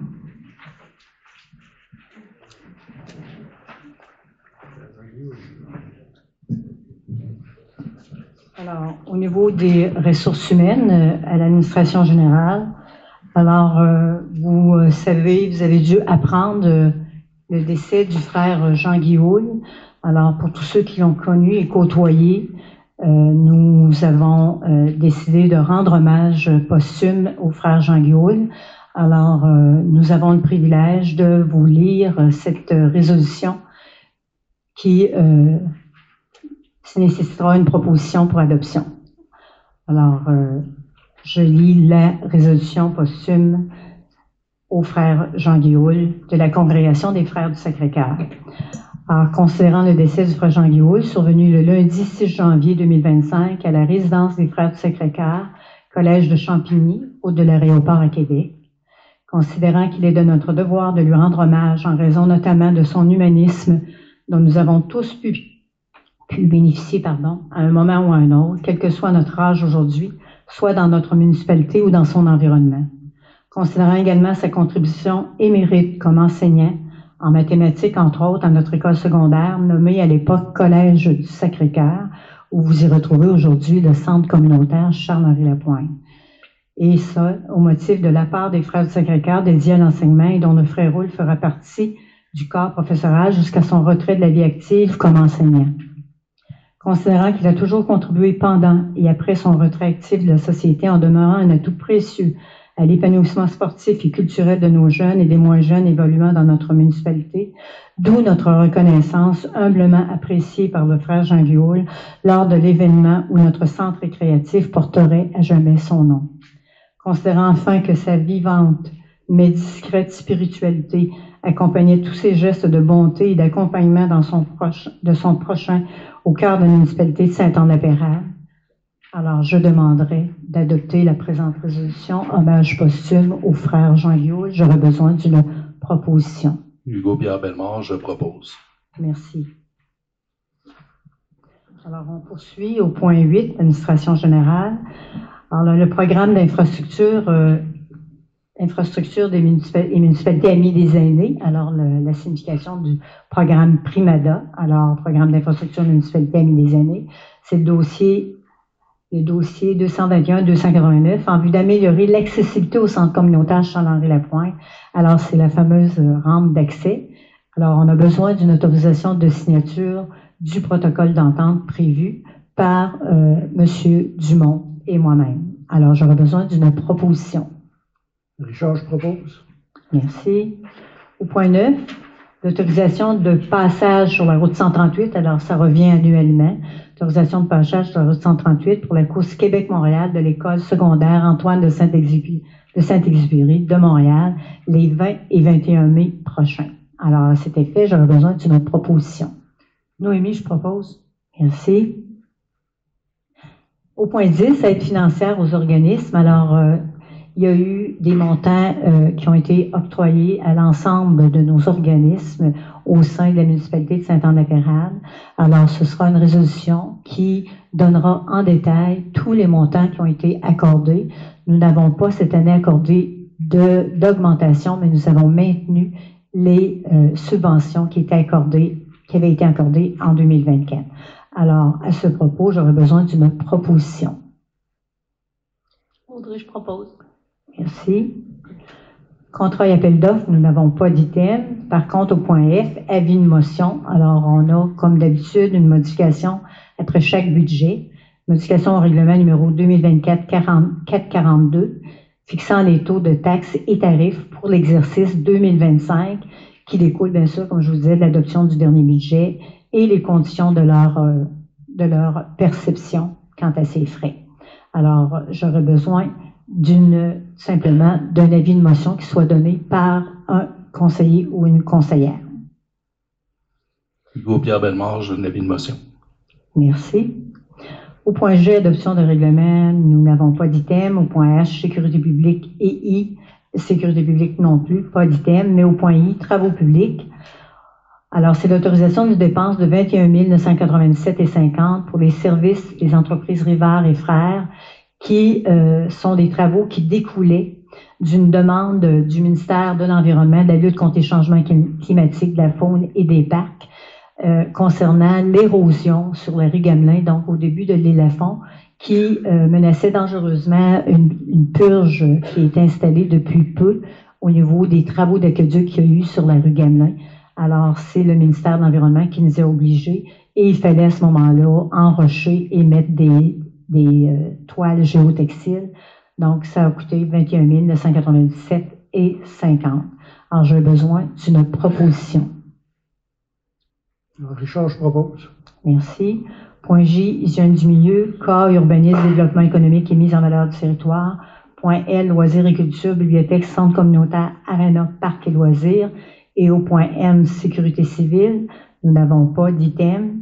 Speaker 1: Alors, au niveau des ressources humaines à l'administration générale, alors, vous savez, vous avez dû apprendre le décès du frère Jean Guilloul. Alors, pour tous ceux qui l'ont connu et côtoyé, nous avons décidé de rendre hommage posthume au frère Jean Guilloul. Alors, nous avons le privilège de vous lire cette résolution qui nécessitera une proposition pour adoption. Alors, je lis la résolution posthume au frère Jean Guilloul de la Congrégation des Frères du Sacré-Cœur. Alors, considérant le décès du frère Jean Guilloul, survenu le lundi 6 janvier 2025 à la résidence des Frères du Sacré-Cœur, collège de Champigny, route de l'aéroport à Québec, considérant qu'il est de notre devoir de lui rendre hommage en raison notamment de son humanisme dont nous avons tous pu bénéficier, à un moment ou à un autre, quel que soit notre âge aujourd'hui, soit dans notre municipalité ou dans son environnement. Considérant également sa contribution et mérite comme enseignant en mathématiques, entre autres, à notre école secondaire, nommée à l'époque Collège du Sacré-Cœur, où vous y retrouvez aujourd'hui le centre communautaire Charles-Henri-Lapointe. Et ça, au motif de la part des Frères du Sacré-Cœur dédiés à l'enseignement et dont le frère Roule fera partie du corps professoral jusqu'à son retrait de la vie active comme enseignant. Considérant qu'il a toujours contribué pendant et après son retrait actif de la société en demeurant un atout précieux à l'épanouissement sportif et culturel de nos jeunes et des moins jeunes évoluant dans notre municipalité, d'où notre reconnaissance humblement appréciée par le frère Jean Guilloul lors de l'événement où notre centre récréatif porterait à jamais son nom. Considérant enfin que sa vivante mais discrète spiritualité accompagnait tous ses gestes de bonté et d'accompagnement de son prochain au cœur de la municipalité de Saint-Anne-la-Pérade. Alors, je demanderai d'adopter la présente résolution, hommage posthume au frère Jean Guilloul. J'aurais besoin d'une proposition.
Speaker 2: Hugo Pierre Bellemare, je propose.
Speaker 1: Merci. Alors, on poursuit au point 8, l'administration générale. Alors, là, le programme d'infrastructure des municipalités amies des aînés. Alors, la signification du programme PRIMADA, alors programme d'infrastructure des municipalités amies des aînés, c'est le dossier 221-289 en vue d'améliorer l'accessibilité au centre communautaire Charles-Henri-Lapointe. Alors, c'est la fameuse rampe d'accès. Alors, on a besoin d'une autorisation de signature du protocole d'entente prévu par M. Dumont et moi-même. Alors, j'aurais besoin d'une proposition.
Speaker 5: Richard, je propose.
Speaker 1: Merci. Au point 9, L'autorisation de passage sur la route 138, alors ça revient annuellement. Autorisation de passage sur la route 138 pour la course Québec-Montréal de l'école secondaire Antoine de Saint-Exupéry de Montréal, les 20 et 21 mai prochains. Alors, à cet effet, j'aurais besoin d'une proposition. Noémie, je propose. Merci. Au point 10, aide financière aux organismes. Alors, il y a eu des montants qui ont été octroyés à l'ensemble de nos organismes au sein de la municipalité de Sainte-Anne-de-la-Pérade. Alors, ce sera une résolution qui donnera en détail tous les montants qui ont été accordés. Nous n'avons pas cette année accordé d'augmentation, mais nous avons maintenu les subventions qui avaient été accordées en 2024. Alors, à ce propos, j'aurais besoin d'une proposition.
Speaker 3: Audrey, je propose.
Speaker 1: Merci. Contrat et appel d'offres, nous n'avons pas d'item. Par contre, au point F, avis de motion. Alors, on a, comme d'habitude, une modification après chaque budget. Modification au règlement numéro 2024-442, fixant les taux de taxes et tarifs pour l'exercice 2025, qui découle, bien sûr, comme je vous disais, de l'adoption du dernier budget et les conditions de leur perception quant à ces frais. Alors, j'aurais besoin simplement d'un avis de motion qui soit donné par un conseiller ou une conseillère.
Speaker 2: Hugo Pierre Bellemare, je donne l'avis de motion.
Speaker 1: Merci. Au point G, adoption de règlement, nous n'avons pas d'item. Au point H, sécurité publique et I, sécurité publique non plus, pas d'item. Mais au point I, travaux publics. Alors, c'est l'autorisation de dépenses de 21 997,50 pour les services des entreprises Rivard et Frères, qui sont des travaux qui découlaient d'une demande du ministère de l'Environnement, de la lutte contre les changements climatiques, de la faune et des parcs, concernant l'érosion sur la rue Gamelin, donc au début de l'île Lafon, qui menaçait dangereusement une purge qui est installée depuis peu au niveau des travaux d'aqueduc qu'il y a eu sur la rue Gamelin. Alors, c'est le ministère de l'Environnement qui nous a obligés, et il fallait à ce moment-là enrocher et mettre des toiles géotextiles. Donc, ça a coûté 21 997,50. Alors, j'ai besoin d'une proposition.
Speaker 5: Richard, je propose.
Speaker 1: Merci. Point J, hygiène du milieu. K, urbanisme, développement économique et mise en valeur du territoire. Point L, loisirs et culture, bibliothèque, centre communautaire, arena, parc et loisirs. Et au point M, sécurité civile, nous n'avons pas d'item.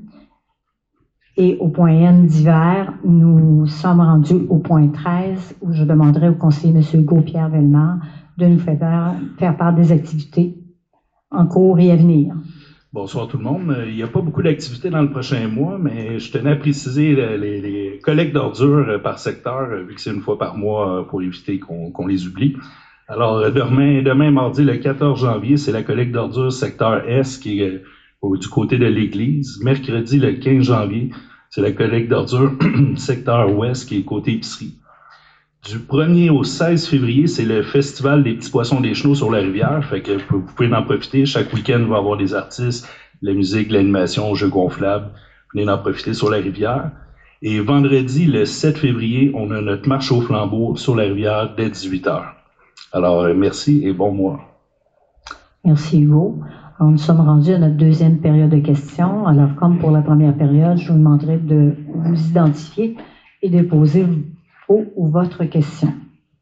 Speaker 1: Et au point N, divers, nous sommes rendus au point 13, où je demanderai au conseiller M. Hugo Pierre Bellemare de nous faire part des activités en cours et à venir.
Speaker 2: Bonsoir tout le monde. Il n'y a pas beaucoup d'activités dans le prochain mois, mais je tenais à préciser les collectes d'ordures par secteur, vu que c'est une fois par mois pour éviter qu'on les oublie. Alors, demain, mardi, le 14 janvier, c'est la collecte d'ordures secteur S qui est du côté de l'église. Mercredi, le 15 janvier, c'est la collecte d'ordures secteur ouest qui est côté épicerie. Du 1er au 16 février, c'est le festival des petits poissons des chenaux sur la rivière. Fait que vous pouvez en profiter. Chaque week-end, il va y avoir des artistes, de la musique, de l'animation, jeux gonflables. Venez en profiter sur la rivière. Et vendredi, le 7 février, on a notre marche au flambeau sur la rivière dès 18h. Alors, merci et bon mois.
Speaker 1: Merci Hugo. Alors, nous sommes rendus à notre deuxième période de questions. Alors, comme pour la première période, je vous demanderai de vous identifier et de poser vos ou votre question.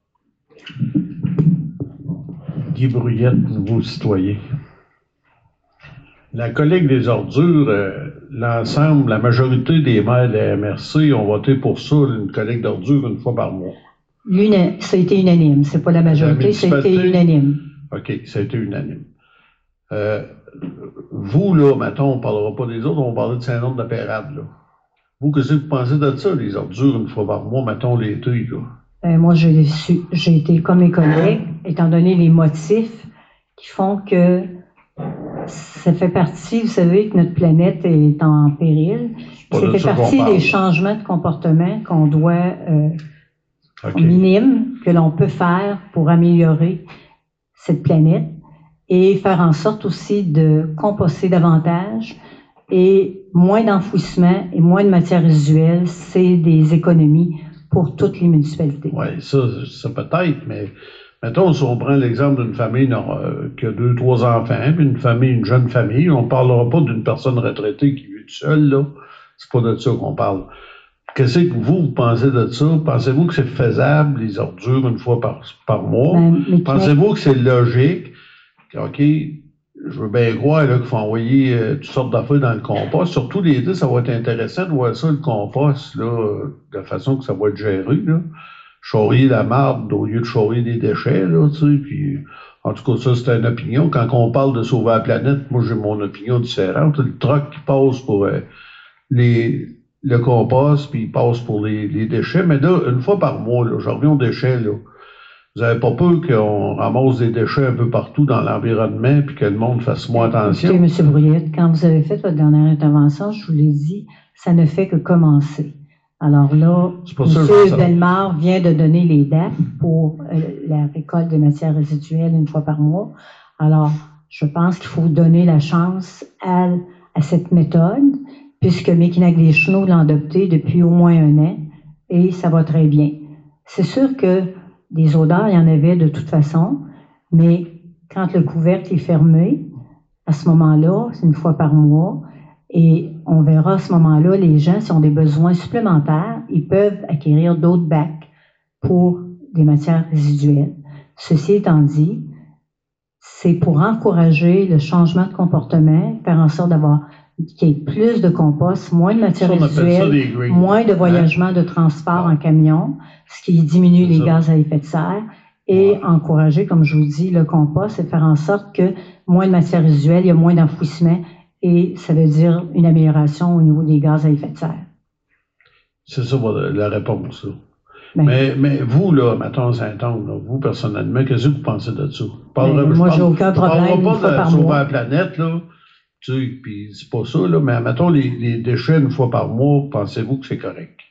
Speaker 9: Guy Bruyette, nouveau citoyen. La collecte des ordures, l'ensemble, la majorité des maires de la MRC ont voté pour ça, une collecte d'ordures une fois par mois.
Speaker 1: Ça a été unanime. C'est pas la majorité, ça a été unanime.
Speaker 9: OK, ça a été unanime. Vous, là, mettons, on ne parlera pas des autres, on va parler de Saint-Anne-de-la-Pérade, là. Vous, qu'est-ce que vous pensez de ça, les ordures une fois par mois, mettons, l'été, là?
Speaker 1: Moi, j'ai été comme mes collègues, étant donné les motifs qui font que ça fait partie, vous savez, que notre planète est en péril. Ça fait partie des changements de comportement qu'on doit, minimes, que l'on peut faire pour améliorer cette planète et faire en sorte aussi de composter davantage et moins d'enfouissement et moins de matières résiduelles. C'est des économies pour toutes les municipalités.
Speaker 9: Oui, ça peut-être, mais Mettons, si on prend l'exemple d'une famille qui a 2, 3 enfants, puis une jeune famille, on ne parlera pas d'une personne retraitée qui vit toute seule, là. C'est pas de ça qu'on parle. Qu'est-ce que vous pensez de ça? Pensez-vous que c'est faisable, les ordures, une fois par mois? Pensez-vous que c'est logique? OK, je veux bien croire là, qu'il faut envoyer toutes sortes d'affaires dans le compost. Surtout l'été, ça va être intéressant de voir ça, le compost, là, de la façon que ça va être géré, là. Charrier la marde au lieu de charrier des déchets, là, tu sais, puis en tout cas, ça, c'est une opinion. Quand on parle de sauver la planète, moi, j'ai mon opinion différente. Le truck qui passe pour le compost, puis il passe pour les déchets, mais là, une fois par mois, là, je reviens aux déchets, là. Vous n'avez pas peur qu'on ramasse des déchets un peu partout dans l'environnement, puis que le monde fasse moins attention?
Speaker 1: Écoutez, M. Brouillette, quand vous avez fait votre dernière intervention, je vous l'ai dit, ça ne fait que commencer. Alors là, M. Bellemare vient de donner les dates pour la récolte des matières résiduelles une fois par mois. Alors, je pense qu'il faut donner la chance à cette méthode, puisque Mekinac-des-Chenaux l'a adoptée depuis au moins 1 an, et ça va très bien. C'est sûr que des odeurs, il y en avait de toute façon, mais quand le couvercle est fermé, à ce moment-là, c'est une fois par mois, et on verra à ce moment-là, les gens, s'ils ont des besoins supplémentaires, ils peuvent acquérir d'autres bacs pour des matières résiduelles. Ceci étant dit, c'est pour encourager le changement de comportement, faire en sorte qu'il y ait plus de compost, moins de matières résiduelles, moins de voyagement de transport en camion, ce qui diminue les gaz à effet de serre, et encourager, comme je vous dis, le compost et faire en sorte que moins de matières résiduelles, il y a moins d'enfouissement, et ça veut dire une amélioration au niveau des gaz à effet de serre.
Speaker 9: C'est ça la réponse, là. Mais vous, là, mettons Saint-Onge, vous, personnellement, qu'est-ce que vous pensez de ça?
Speaker 1: Moi, j'ai aucun problème.
Speaker 9: On ne parlera pas de sauver la planète, là. Tu sais, puis c'est pas ça, là, mais mettons les déchets une fois par mois, pensez-vous que c'est correct?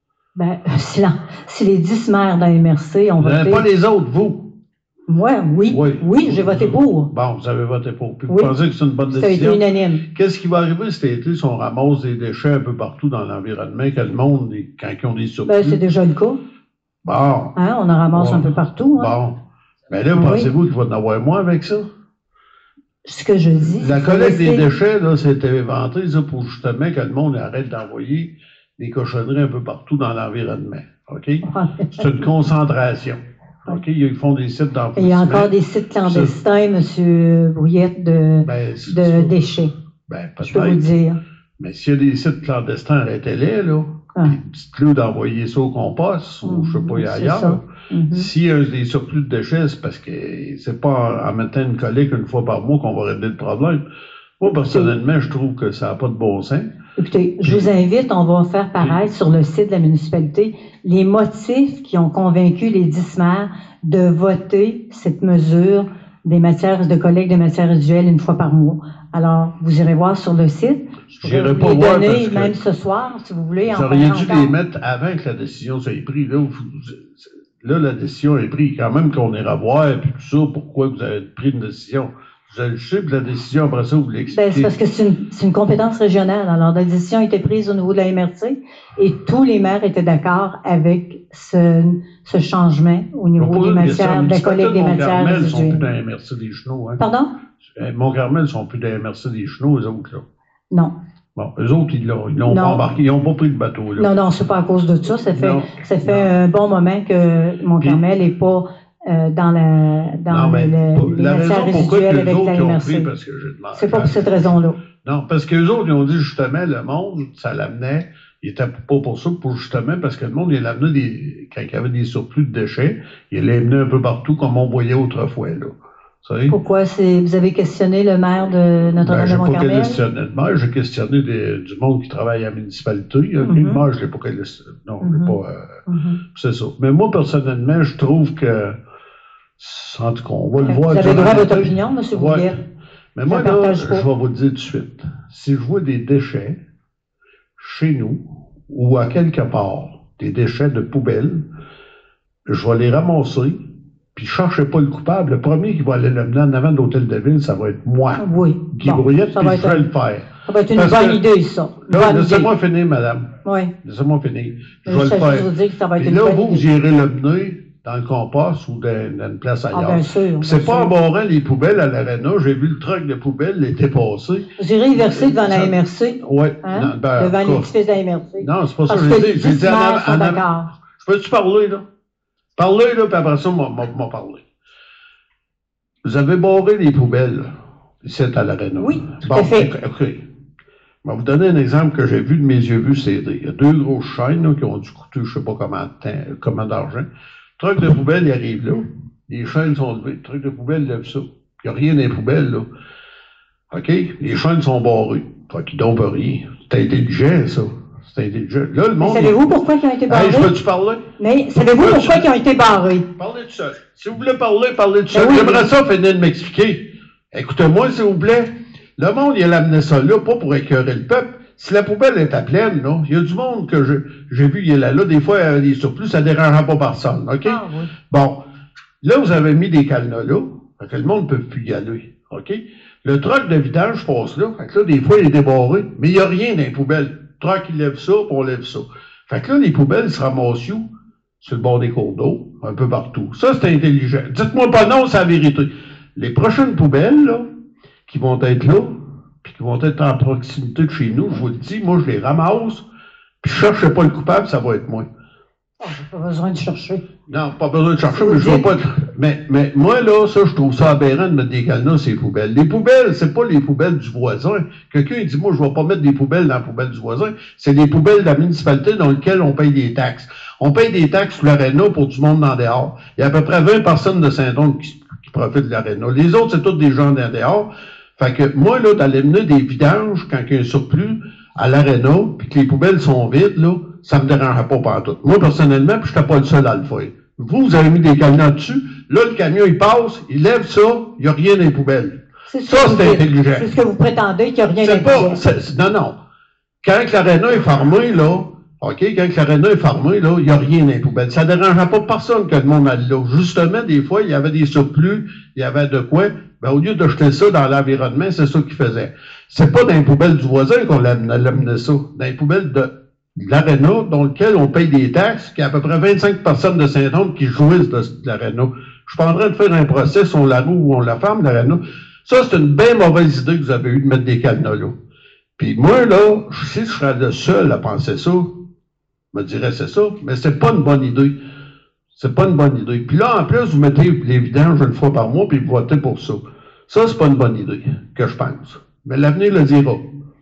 Speaker 1: Si les 10 maires dans MRC ont voté...
Speaker 9: Vous n'avez pas les autres, vous?
Speaker 1: Moi, oui, j'ai voté pour.
Speaker 9: Bon, vous avez voté pour. Puis vous pensez que c'est une bonne décision?
Speaker 1: Ça a été unanime.
Speaker 9: Qu'est-ce qui va arriver cet été si on ramasse des déchets un peu partout dans l'environnement, que le monde, quand ils ont des surplus?
Speaker 1: C'est déjà le cas.
Speaker 9: Bon.
Speaker 1: Hein, on en ramasse un peu partout. Hein?
Speaker 9: Bon. Mais là, pensez-vous qu'il va en avoir moins avec ça?
Speaker 1: Ce que je dis...
Speaker 9: La collecte des déchets, là, c'était inventé ça, pour justement que le monde arrête d'envoyer des cochonneries un peu partout dans l'environnement. OK? C'est une concentration. OK? Ils font des sites d'enfouissement.
Speaker 1: Il y a encore des sites clandestins, M. Brouillette, de déchets. Je peux vous dire.
Speaker 9: Mais s'il y a des sites clandestins, arrêtez-les, là. Dites-le d'envoyer ça au compost, ou je sais pas, ailleurs. S'il y a des surplus de déchets, c'est parce que c'est pas en mettant une collecte une fois par mois qu'on va régler le problème. Moi, personnellement, je trouve que ça n'a pas de bon sens.
Speaker 1: Écoutez, je vous invite, on va faire paraître sur le site de la municipalité les motifs qui ont convaincu les 10 maires de voter cette mesure de collecte des matières résiduelles une fois par mois. Alors, vous irez voir sur le site.
Speaker 9: J'irai pas voir
Speaker 1: parce que même ce soir, si vous voulez.
Speaker 9: Vous auriez dû les mettre avant que la décision soit prise. Là, la décision est prise. Quand même qu'on ira voir, puis tout ça, pourquoi vous avez pris une décision. Vous allez le sais, puis la décision, après ça, vous l'expliquez.
Speaker 1: C'est parce que c'est une compétence régionale. Alors, la décision a été prise au niveau de la MRC et tous les maires étaient d'accord avec ce changement au niveau des matières, de la collecte des matières résiduelles.
Speaker 9: Montcarmel sont plus dans la MRC des Chenaux, hein?
Speaker 1: Pardon?
Speaker 9: Montcarmel sont plus dans la MRC des Chenaux, eux autres, là.
Speaker 1: Non.
Speaker 9: Bon, eux autres, ils l'ont pas embarqué, ils n'ont pas pris le bateau, là.
Speaker 1: Non, c'est pas à cause de ça. Ça fait un bon moment que Montcarmel n'est pas dans les matières résiduelles avec la MRC. C'est pas pour cette raison-là.
Speaker 9: Non, parce qu'eux autres, ils ont dit justement, le monde, ça l'amenait, il était pas pour ça, pour justement, parce que le monde, il l'amenait quand il y avait des surplus de déchets, il les amenait un peu partout, comme on voyait autrefois, là.
Speaker 1: Pourquoi vous avez questionné le maire de Notre-Dame-de-Montcarmel?
Speaker 9: J'ai pas questionné le maire, j'ai questionné du monde qui travaille à la municipalité. Le maire, je l'ai pas questionné. Non, je l'ai pas. C'est ça. Mais moi, personnellement, je trouve que, en tout cas, on va le voir.
Speaker 1: Vous avez droit à votre opinion, M. Brouillette.
Speaker 9: Mais moi, là, je vais vous dire tout de suite. Si je vois des déchets chez nous, ou à quelque part, des déchets de poubelle, je vais les ramasser. Puis cherchez pas le coupable. Le premier qui va aller le mener en avant de l'hôtel de ville, ça va être moi.
Speaker 1: Oui.
Speaker 9: Guy Brouillette, puis je vais le faire.
Speaker 1: Ça va être une bonne idée, ça.
Speaker 9: Laissez-moi finir, madame.
Speaker 1: Oui.
Speaker 9: Laissez-moi finir. Je vais
Speaker 1: le
Speaker 9: faire.
Speaker 1: Vous dire que ça va être
Speaker 9: et là, vous irez le mener dans le compost ou dans une place
Speaker 1: Ah,
Speaker 9: ailleurs.
Speaker 1: bien sûr.
Speaker 9: Puis c'est
Speaker 1: bien
Speaker 9: pas en
Speaker 1: sûr.
Speaker 9: barrant les poubelles à l'aréna. J'ai vu le truck de poubelles l'été passé.
Speaker 1: Vous irez y verser devant la MRC,
Speaker 9: Ouais.
Speaker 1: hein?
Speaker 9: Non, ben,
Speaker 1: Devant
Speaker 9: en tout cas,
Speaker 1: l'édifice de la MRC.
Speaker 9: non, c'est pas ça
Speaker 1: Parce
Speaker 9: que
Speaker 1: que
Speaker 9: j'ai
Speaker 1: les
Speaker 9: dit. J'ai dit
Speaker 1: maires sont d'accord.
Speaker 9: Je peux-tu parler, là? Parler, là, puis après ça, m'en parler. Vous avez barré les poubelles, ici à l'aréna.
Speaker 1: Oui, tout à fait.
Speaker 9: OK. Je vais vous donner un exemple que j'ai vu de mes yeux vus céder. Il y a 2 grosses chaînes là, qui ont dû coûter je sais pas comment d'argent. Le truck de poubelle, il arrive là. Les chaînes sont levées. Le truck de poubelle lève ça. Il n'y a rien dans les poubelles, là. OK? Les chaînes sont barrées. Fait qu'ils donnent pas rien. C'est intelligent, ça. C'est intelligent. Là, le monde.
Speaker 1: Mais savez-vous pourquoi ils ont été barrés?
Speaker 9: Hey, je peux-tu parler?
Speaker 1: Mais savez-vous pourquoi ils ont été barrés?
Speaker 9: Parlez tout seul. Si vous voulez parler, parlez tout seul.
Speaker 1: Ben oui.
Speaker 9: J'aimerais ça finir de m'expliquer. Écoutez-moi, s'il vous plaît. Le monde, il a amené ça là, pas pour écœurer le peuple. Si la poubelle est à pleine, là, il y a du monde que j'ai vu, il est là. Des fois, il y a des surplus, ça ne dérange pas personne. OK?
Speaker 1: Ah, oui.
Speaker 9: Bon. Là, vous avez mis des cadenas là. Fait que le monde ne peut plus y aller. OK? Le truck de vidange passe là. Fait que là, des fois, il est débarré. Mais il n'y a rien dans les poubelles. Le truck, il lève ça, puis on lève ça. Fait que là, les poubelles se ramassent où? Sur le bord des cours d'eau, un peu partout. Ça, c'est intelligent. Dites-moi pas non, c'est la vérité. Les prochaines poubelles, là, qui vont être là, puis qui vont être en proximité de chez nous, je vous le dis, moi, je les ramasse, puis je cherche pas le coupable, ça va être moi.
Speaker 1: Oh, j'ai pas besoin de chercher.
Speaker 9: Non, pas besoin de chercher, mais je vais pas... Mais moi, là, ça, je trouve ça aberrant de mettre des cadenas sur les poubelles. Les poubelles, c'est pas les poubelles du voisin. Quelqu'un, il dit, moi, je vais pas mettre des poubelles dans la poubelle du voisin. C'est des poubelles de la municipalité dans lesquelles on paye des taxes. On paye des taxes sur l'aréna pour du monde dans dehors. Il y a à peu près 20 personnes de Saint-Onge qui profitent de l'aréna. Les autres, c'est tous des gens dans dehors. Fait que moi, là, d'aller mener des vidanges quand il y a un surplus à l'aréna, puis que les poubelles sont vides, là, ça me dérangerait pas partout. Moi, personnellement, puis je n'étais pas le seul à le faire. Vous avez mis des cadenas dessus. Là, le camion, il passe, il lève ça, il n'y a rien dans les poubelles. Ça, c'est intelligent.
Speaker 1: C'est ce que vous prétendez, qu'il n'y a rien dans les poubelles.
Speaker 9: Non, non. Quand l'aréna est fermé, là, OK, quand l'aréna est fermé, là, il n'y a rien dans les poubelles. Ça ne dérangerait pas personne que le monde aille là. Justement, des fois, il y avait des surplus, il y avait de quoi. Ben, au lieu de jeter ça dans l'environnement, c'est ça qu'ils faisaient. C'est pas dans les poubelles du voisin qu'on l'amenait ça. Dans les poubelles de l'aréna, dans lequel on paye des taxes, qu'il y a à peu près 25 personnes de Saint-Onge qui jouissent de l'aréna. Je suis pas en train de faire un procès sur la roue où on la ferme, l'aréna. Ça, c'est une bien mauvaise idée que vous avez eue de mettre des cadenas là. Puis moi, là, si je serais le seul à penser ça, je me dirais c'est ça, mais c'est pas une bonne idée. C'est pas une bonne idée. Puis là, en plus, vous mettez les vidanges une fois par mois, puis vous votez pour ça. Ça, c'est pas une bonne idée, que je pense. Mais l'avenir le dira.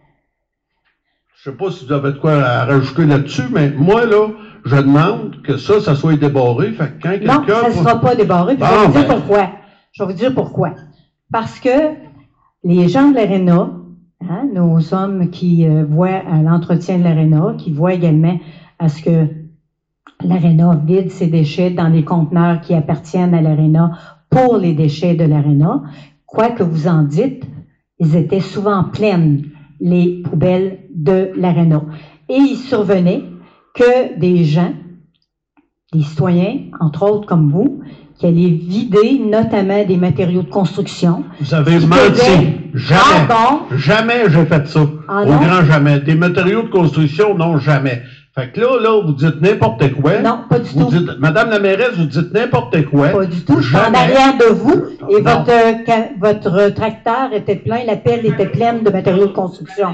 Speaker 9: Je sais pas si vous avez de quoi à rajouter là-dessus, mais moi, là, je demande que ça soit débarré. Fait que quand quelqu'un...
Speaker 1: Non, ça ne sera pas débarré. Puis je vais vous dire pourquoi. Je vais vous dire pourquoi. Parce que les gens de l'aréna, hein, nos hommes qui voient à l'entretien de l'aréna, qui voient également à ce que l'aréna vide ses déchets dans les conteneurs qui appartiennent à l'aréna pour les déchets de l'aréna, quoi que vous en dites, ils étaient souvent pleines, les poubelles de l'aréna. Et il survenait que des gens, des citoyens, entre autres comme vous, qui allaient vider notamment des matériaux de construction.
Speaker 9: Vous avez menti. Jamais.
Speaker 1: Ah bon?
Speaker 9: Jamais j'ai fait ça.
Speaker 1: Ah
Speaker 9: Au
Speaker 1: non?
Speaker 9: grand jamais. Des matériaux de construction, non, jamais. Fait que là, vous dites n'importe quoi.
Speaker 1: Non, pas du
Speaker 9: vous
Speaker 1: tout.
Speaker 9: Dites, Madame la mairesse, vous dites n'importe quoi.
Speaker 1: Pas du tout. Je suis en
Speaker 9: Jamais.
Speaker 1: arrière de vous et
Speaker 9: Non.
Speaker 1: votre tracteur était plein, la pelle était pleine de matériaux de construction.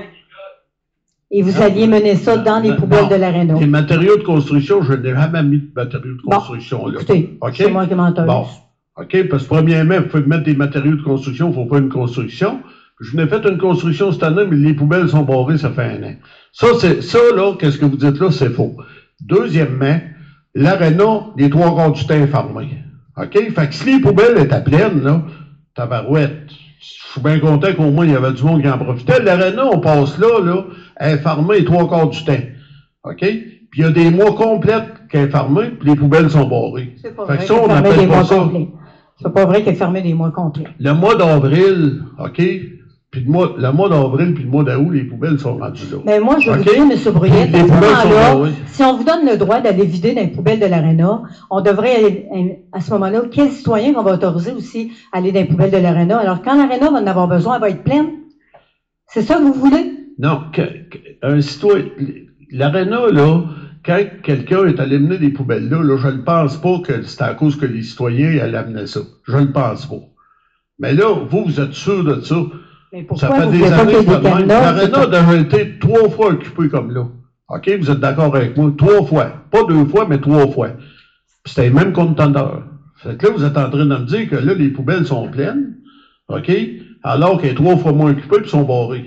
Speaker 1: Et vous alliez mener ça dans les poubelles de l'aréna.
Speaker 9: Les matériaux de construction, je n'ai jamais mis de matériaux de construction là.
Speaker 1: Écoutez,
Speaker 9: OK?
Speaker 1: c'est moi qui menteuse.
Speaker 9: Bon. OK? Parce que premièrement, vous pouvez mettre des matériaux de construction, il faut pas une construction. Je n'ai fait une construction cette année, mais les poubelles sont barrées, ça fait 1 an. Ça, là, qu'est-ce que vous dites là, c'est faux. Deuxièmement, l'aréna, les 3 quarts du temps est fermé. OK? Fait que si les poubelles étaient pleines, là, tabarouette, je suis bien content qu'au moins il y avait du monde qui en profitait. L'aréna, on passe là, elle est fermée les 3 quarts du temps. OK? Puis il y a des mois complets qu'elle est fermée, puis les poubelles sont barrées.
Speaker 1: C'est pas
Speaker 9: Fait
Speaker 1: vrai
Speaker 9: que ça,
Speaker 1: qu'elle
Speaker 9: on
Speaker 1: fermait
Speaker 9: appelle
Speaker 1: des
Speaker 9: pas
Speaker 1: mois
Speaker 9: ça.
Speaker 1: complets. C'est pas vrai qu'elle fermait des mois complets.
Speaker 9: Le mois d'avril, OK? Puis le mois d'avril puis le mois d'août, les poubelles sont rendues là.
Speaker 1: Mais moi, je vais
Speaker 9: OK?
Speaker 1: vous dire, M. Brouillette,
Speaker 9: Les
Speaker 1: à ce
Speaker 9: poubelles sont
Speaker 1: moment-là,
Speaker 9: barrées.
Speaker 1: si on vous donne le droit d'aller vider dans les poubelles de l'aréna, on devrait aller, à ce moment-là, quel citoyen qu'on va autoriser aussi à aller dans les poubelles de l'aréna? Alors, quand l'aréna va en avoir besoin, elle va être pleine. C'est ça que vous voulez?
Speaker 9: Non, un citoyen, l'aréna, là, quand quelqu'un est allé mener des poubelles là, je ne pense pas que c'est à cause que les citoyens allaient amener ça. Je ne pense pas. Mais là, vous êtes sûr de ça.
Speaker 1: Mais
Speaker 9: Ça
Speaker 1: pourquoi
Speaker 9: fait
Speaker 1: vous
Speaker 9: des
Speaker 1: voulez pas
Speaker 9: années
Speaker 1: qu'il y
Speaker 9: que
Speaker 1: ait des cadenas?
Speaker 9: l'aréna a déjà été 3 fois occupé comme là. OK, vous êtes d'accord avec moi? 3 fois. Pas 2 fois, mais 3 fois. Puis c'était le même conteneur. Fait que là, vous êtes en train de me dire que là, les poubelles sont pleines. OK? Alors qu'elles sont 3 fois moins occupées et sont barrées.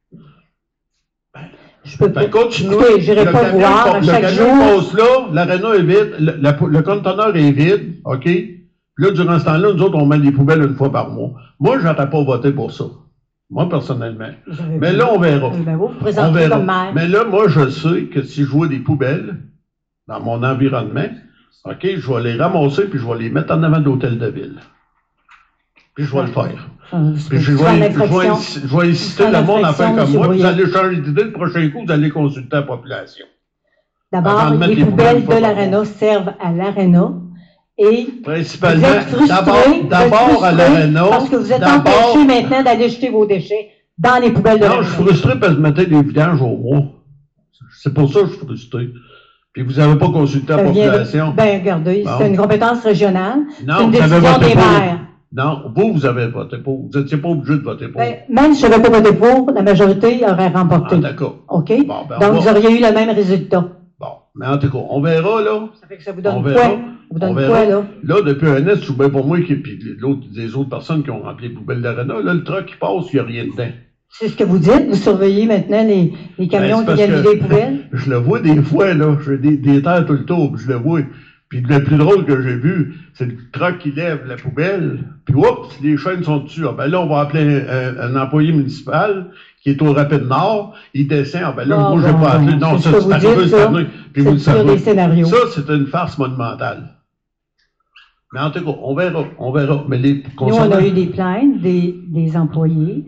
Speaker 1: Je peux pas.
Speaker 9: Ben, continuez.
Speaker 1: Écoutez, j'irai pas voir à
Speaker 9: Le
Speaker 1: chaque
Speaker 9: camion
Speaker 1: jour.
Speaker 9: passe là, l'aréna est vide, le conteneur est vide, OK? Puis là, durant ce temps-là, nous autres, on met les poubelles 1 fois par mois. Moi, j'aurais pas voté pour ça. Moi, personnellement. Mais là, on verra.
Speaker 1: Ben, vous
Speaker 9: On
Speaker 1: présentez
Speaker 9: verra.
Speaker 1: comme maire.
Speaker 9: Mais là, moi, je sais que si je vois des poubelles dans mon environnement, OK, je vais les ramasser puis je vais les mettre en avant de l'hôtel de ville. Puis je vais le faire. Puis je vais inciter le monde à faire comme moi. Vous allez changer d'idée, le prochain coup, vous allez consulter la population.
Speaker 1: D'abord,
Speaker 9: Avant de mettre
Speaker 1: les
Speaker 9: les
Speaker 1: poubelles
Speaker 9: poubelles
Speaker 1: de l'aréna servent à l'aréna. Et
Speaker 9: Principalement,
Speaker 1: vous êtes frustrés,
Speaker 9: d'abord à l'aréna.
Speaker 1: parce que vous êtes
Speaker 9: d'abord-
Speaker 1: empêchés maintenant d'aller jeter vos déchets dans les poubelles de
Speaker 9: Non,
Speaker 1: l'aréna.
Speaker 9: je suis frustré parce que je mettais des vidanges au mois. C'est pour ça que je suis frustré. Puis vous n'avez pas consulté la
Speaker 1: Ça vient de-
Speaker 9: population.
Speaker 1: Ben, regardez,
Speaker 9: Bon.
Speaker 1: c'est une compétence régionale.
Speaker 9: Non,
Speaker 1: c'est une
Speaker 9: vous avez
Speaker 1: décision
Speaker 9: voté
Speaker 1: des
Speaker 9: pour.
Speaker 1: maires.
Speaker 9: Non, vous avez voté pour. Vous n'étiez pas obligé de voter pour.
Speaker 1: Ben, même si je n'avais pas voté pour, la majorité aurait remporté.
Speaker 9: Ah, d'accord.
Speaker 1: OK?
Speaker 9: Bon, ben,
Speaker 1: Donc,
Speaker 9: on
Speaker 1: vous
Speaker 9: va-
Speaker 1: auriez eu le même résultat.
Speaker 9: Bon, mais en tout cas, on verra, là.
Speaker 1: Ça fait que ça vous
Speaker 9: On
Speaker 1: donne
Speaker 9: verra.
Speaker 1: quoi? Ça vous
Speaker 9: On
Speaker 1: donne
Speaker 9: verra.
Speaker 1: quoi, là?
Speaker 9: Là, depuis un an, c'est bien pour moi et puis des autres personnes qui ont rempli les poubelles d'aréna. Là, le truck qui passe, il n'y a rien dedans.
Speaker 1: C'est ce que vous dites. Vous surveillez maintenant les camions
Speaker 9: Ben, c'est
Speaker 1: qui viennent
Speaker 9: parce
Speaker 1: vider les
Speaker 9: que
Speaker 1: poubelles.
Speaker 9: Je le vois des fois, là. J'ai des terres tout le tour, puis je le vois. Puis le plus drôle que j'ai vu, c'est le truck qui lève la poubelle, puis oups, les chaînes sont dessus. Ah, ben là, on va appeler un employé municipal qui est au Rapide Nord. Il descend. Ah, ben là, moi, j'ai pas appelé. Non,
Speaker 1: c'est
Speaker 9: ça,
Speaker 1: ce que
Speaker 9: c'est
Speaker 1: vous
Speaker 9: arrivé
Speaker 1: dites,
Speaker 9: cette
Speaker 1: ça.
Speaker 9: année. Puis
Speaker 1: C'est
Speaker 9: vous le
Speaker 1: sur
Speaker 9: savez.
Speaker 1: des scénarios.
Speaker 9: Ça, c'est une farce monumentale. Mais en tout cas, on verra. On verra. Mais les
Speaker 1: Nous, on
Speaker 9: concernant-
Speaker 1: a eu des plaintes des employés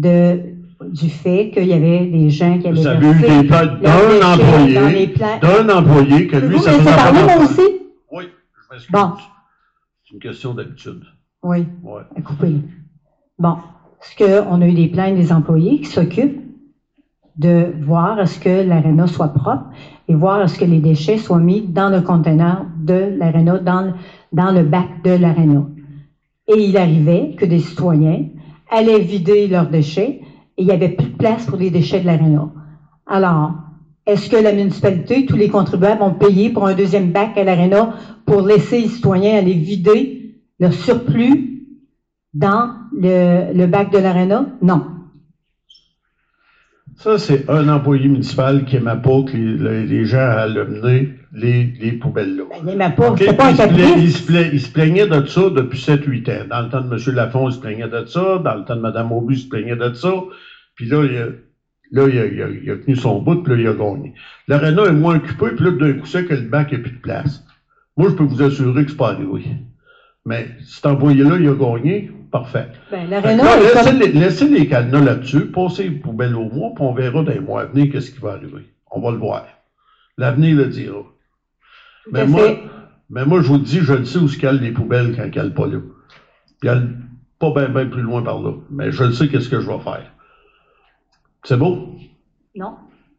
Speaker 1: du fait qu'il y avait des gens qui avaient
Speaker 9: Vous avez eu
Speaker 1: versé
Speaker 9: des plaintes
Speaker 1: leurs
Speaker 9: d'un
Speaker 1: déchets dans les
Speaker 9: employé,
Speaker 1: plaintes.
Speaker 9: d'un employé que lui,
Speaker 1: Vous
Speaker 9: ça
Speaker 1: me
Speaker 9: faisait
Speaker 1: laissez parler,
Speaker 9: pas
Speaker 1: moi
Speaker 9: longtemps.
Speaker 1: aussi?
Speaker 9: Oui, je m'excuse.
Speaker 1: Bon.
Speaker 9: C'est une question d'habitude.
Speaker 1: Oui,
Speaker 9: Ouais.
Speaker 1: coupez. Bon, ce qu'on a eu des plaintes des employés qui s'occupent de voir à ce que l'aréna soit propre et voir à ce que les déchets soient mis dans le conteneur de l'aréna, dans le bac de l'aréna. Et il arrivait que des citoyens allaient vider leurs déchets et il n'y avait plus de place pour les déchets de l'aréna. Alors, est-ce que la municipalité, tous les contribuables ont payé pour un deuxième bac à l'aréna pour laisser les citoyens aller vider leur surplus dans le bac de l'aréna? Non.
Speaker 9: Ça, c'est un employé municipal qui n'aimait pas que les gens allaient mener les poubelles là.
Speaker 1: Ben, il n'aimait pas,
Speaker 9: OK?
Speaker 1: c'était pas un caprice.
Speaker 9: Il se plaignait de ça depuis 7-8 ans. Dans le temps de M. Lafont, il se plaignait de ça. Dans le temps de Mme Aubu, il se plaignait de ça. Puis là, il a tenu son bout, puis là, il a gagné. L'aréna est moins occupée, puis là, d'un coup, c'est que le bac n'a plus de place. Moi, je peux vous assurer que c'est pas arrivé. Mais cet employé-là, il a gagné, parfait.
Speaker 1: Ben,
Speaker 9: Fait
Speaker 1: l'aréna
Speaker 9: que là,
Speaker 1: est comme...
Speaker 9: laissez les cadenas là-dessus, passez les poubelles au mois, puis on verra dans les mois à venir qu'est-ce qui va arriver. On va le voir. L'avenir le dira.
Speaker 1: Tout à fait.
Speaker 9: Mais moi, je vous le dis, je le sais où se calent les poubelles quand elles calent pas là. Puis elles pas bien plus loin par là. Mais je le sais qu'est-ce que je vais faire. C'est beau?
Speaker 1: Non.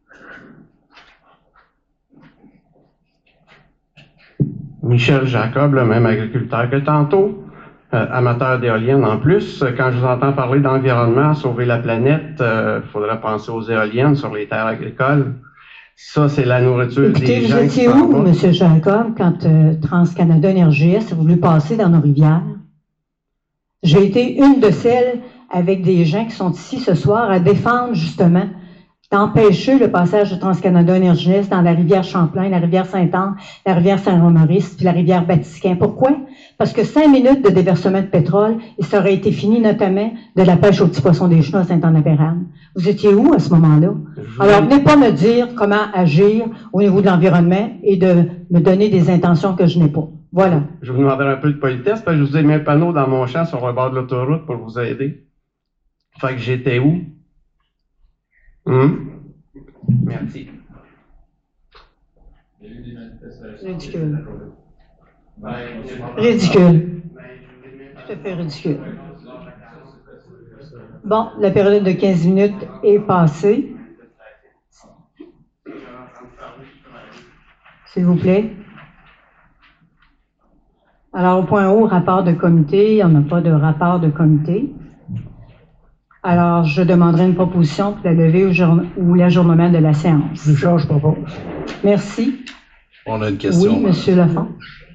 Speaker 6: Michel Jacob, le même agriculteur que tantôt, amateur d'éoliennes en plus. Quand je vous entends parler d'environnement, sauver la planète, il faudrait penser aux éoliennes sur les terres agricoles. Ça, c'est la nourriture
Speaker 1: Écoutez,
Speaker 6: des
Speaker 1: vous
Speaker 6: gens qui
Speaker 1: étiez
Speaker 6: s'en
Speaker 1: où,
Speaker 6: vont.
Speaker 1: M. Jacob, quand TransCanada Énergie a voulu passer dans nos rivières? J'ai été une de celles avec des gens qui sont ici ce soir à défendre justement d'empêcher le passage de TransCanada Énergie dans la rivière Champlain, la rivière Sainte-Anne, la rivière Saint-Maurice, puis la rivière Batiscan. Pourquoi? Parce que 5 minutes de déversement de pétrole, et ça aurait été fini notamment de la pêche aux petits poissons des Chenaux à Sainte-Anne-Apérane. Vous étiez où à ce moment-là? Alors, venez pas me dire comment agir au niveau de l'environnement et de me donner des intentions que je n'ai pas. Voilà.
Speaker 6: Je vous demanderai un peu de politesse, parce que je vous ai mis un panneau dans mon champ sur le bord de l'autoroute pour vous aider. Fait que j'étais où? Merci.
Speaker 1: Ridicule. Ridicule. Tout à fait ridicule. Bon, la période de 15 minutes est passée. s'il vous plaît. Alors, au point O, rapport de comité, il n'y en a pas de rapport de comité. Alors, je demanderai une proposition pour la levée ou l'ajournement de la séance.
Speaker 5: Richard, je propose.
Speaker 1: Merci.
Speaker 2: On a une question.
Speaker 1: Oui, M. Lafont.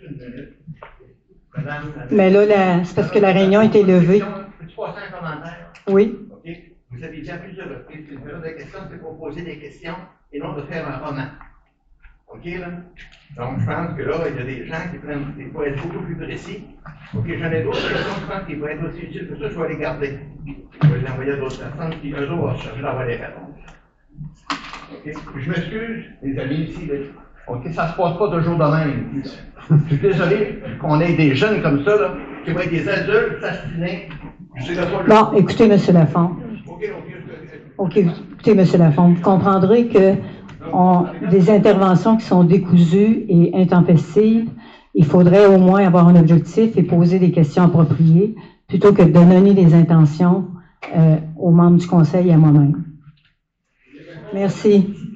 Speaker 1: Mais là, c'est parce que la réunion a été levée.
Speaker 7: Peux-tu passer un commentaire?
Speaker 1: Oui.
Speaker 7: OK. Vous avez déjà plusieurs reprises que une période de questions, c'est pour poser des questions et non de faire un roman. OK, là? Donc, je pense que là, il y a des gens qui prennent des points beaucoup plus précis. OK, j'en ai d'autres questions, je pense qu'ils pourraient être aussi utiles que ça, je vais les garder. Je vais les envoyer à d'autres personnes qui, un jour, vont chercher d'avoir les réponses. OK? Je m'excuse, les amis, ici, là. OK, ça se passe pas toujours de même. Je suis désolé qu'on ait des jeunes comme ça, là, qui vont être des adultes fascinés.
Speaker 1: Bon, écoutez, M. Lafont. OK, écoutez, M. Lafont, vous comprendrez que des interventions qui sont décousues et intempestives, il faudrait au moins avoir un objectif et poser des questions appropriées plutôt que de donner des intentions aux membres du Conseil et à moi-même. Merci.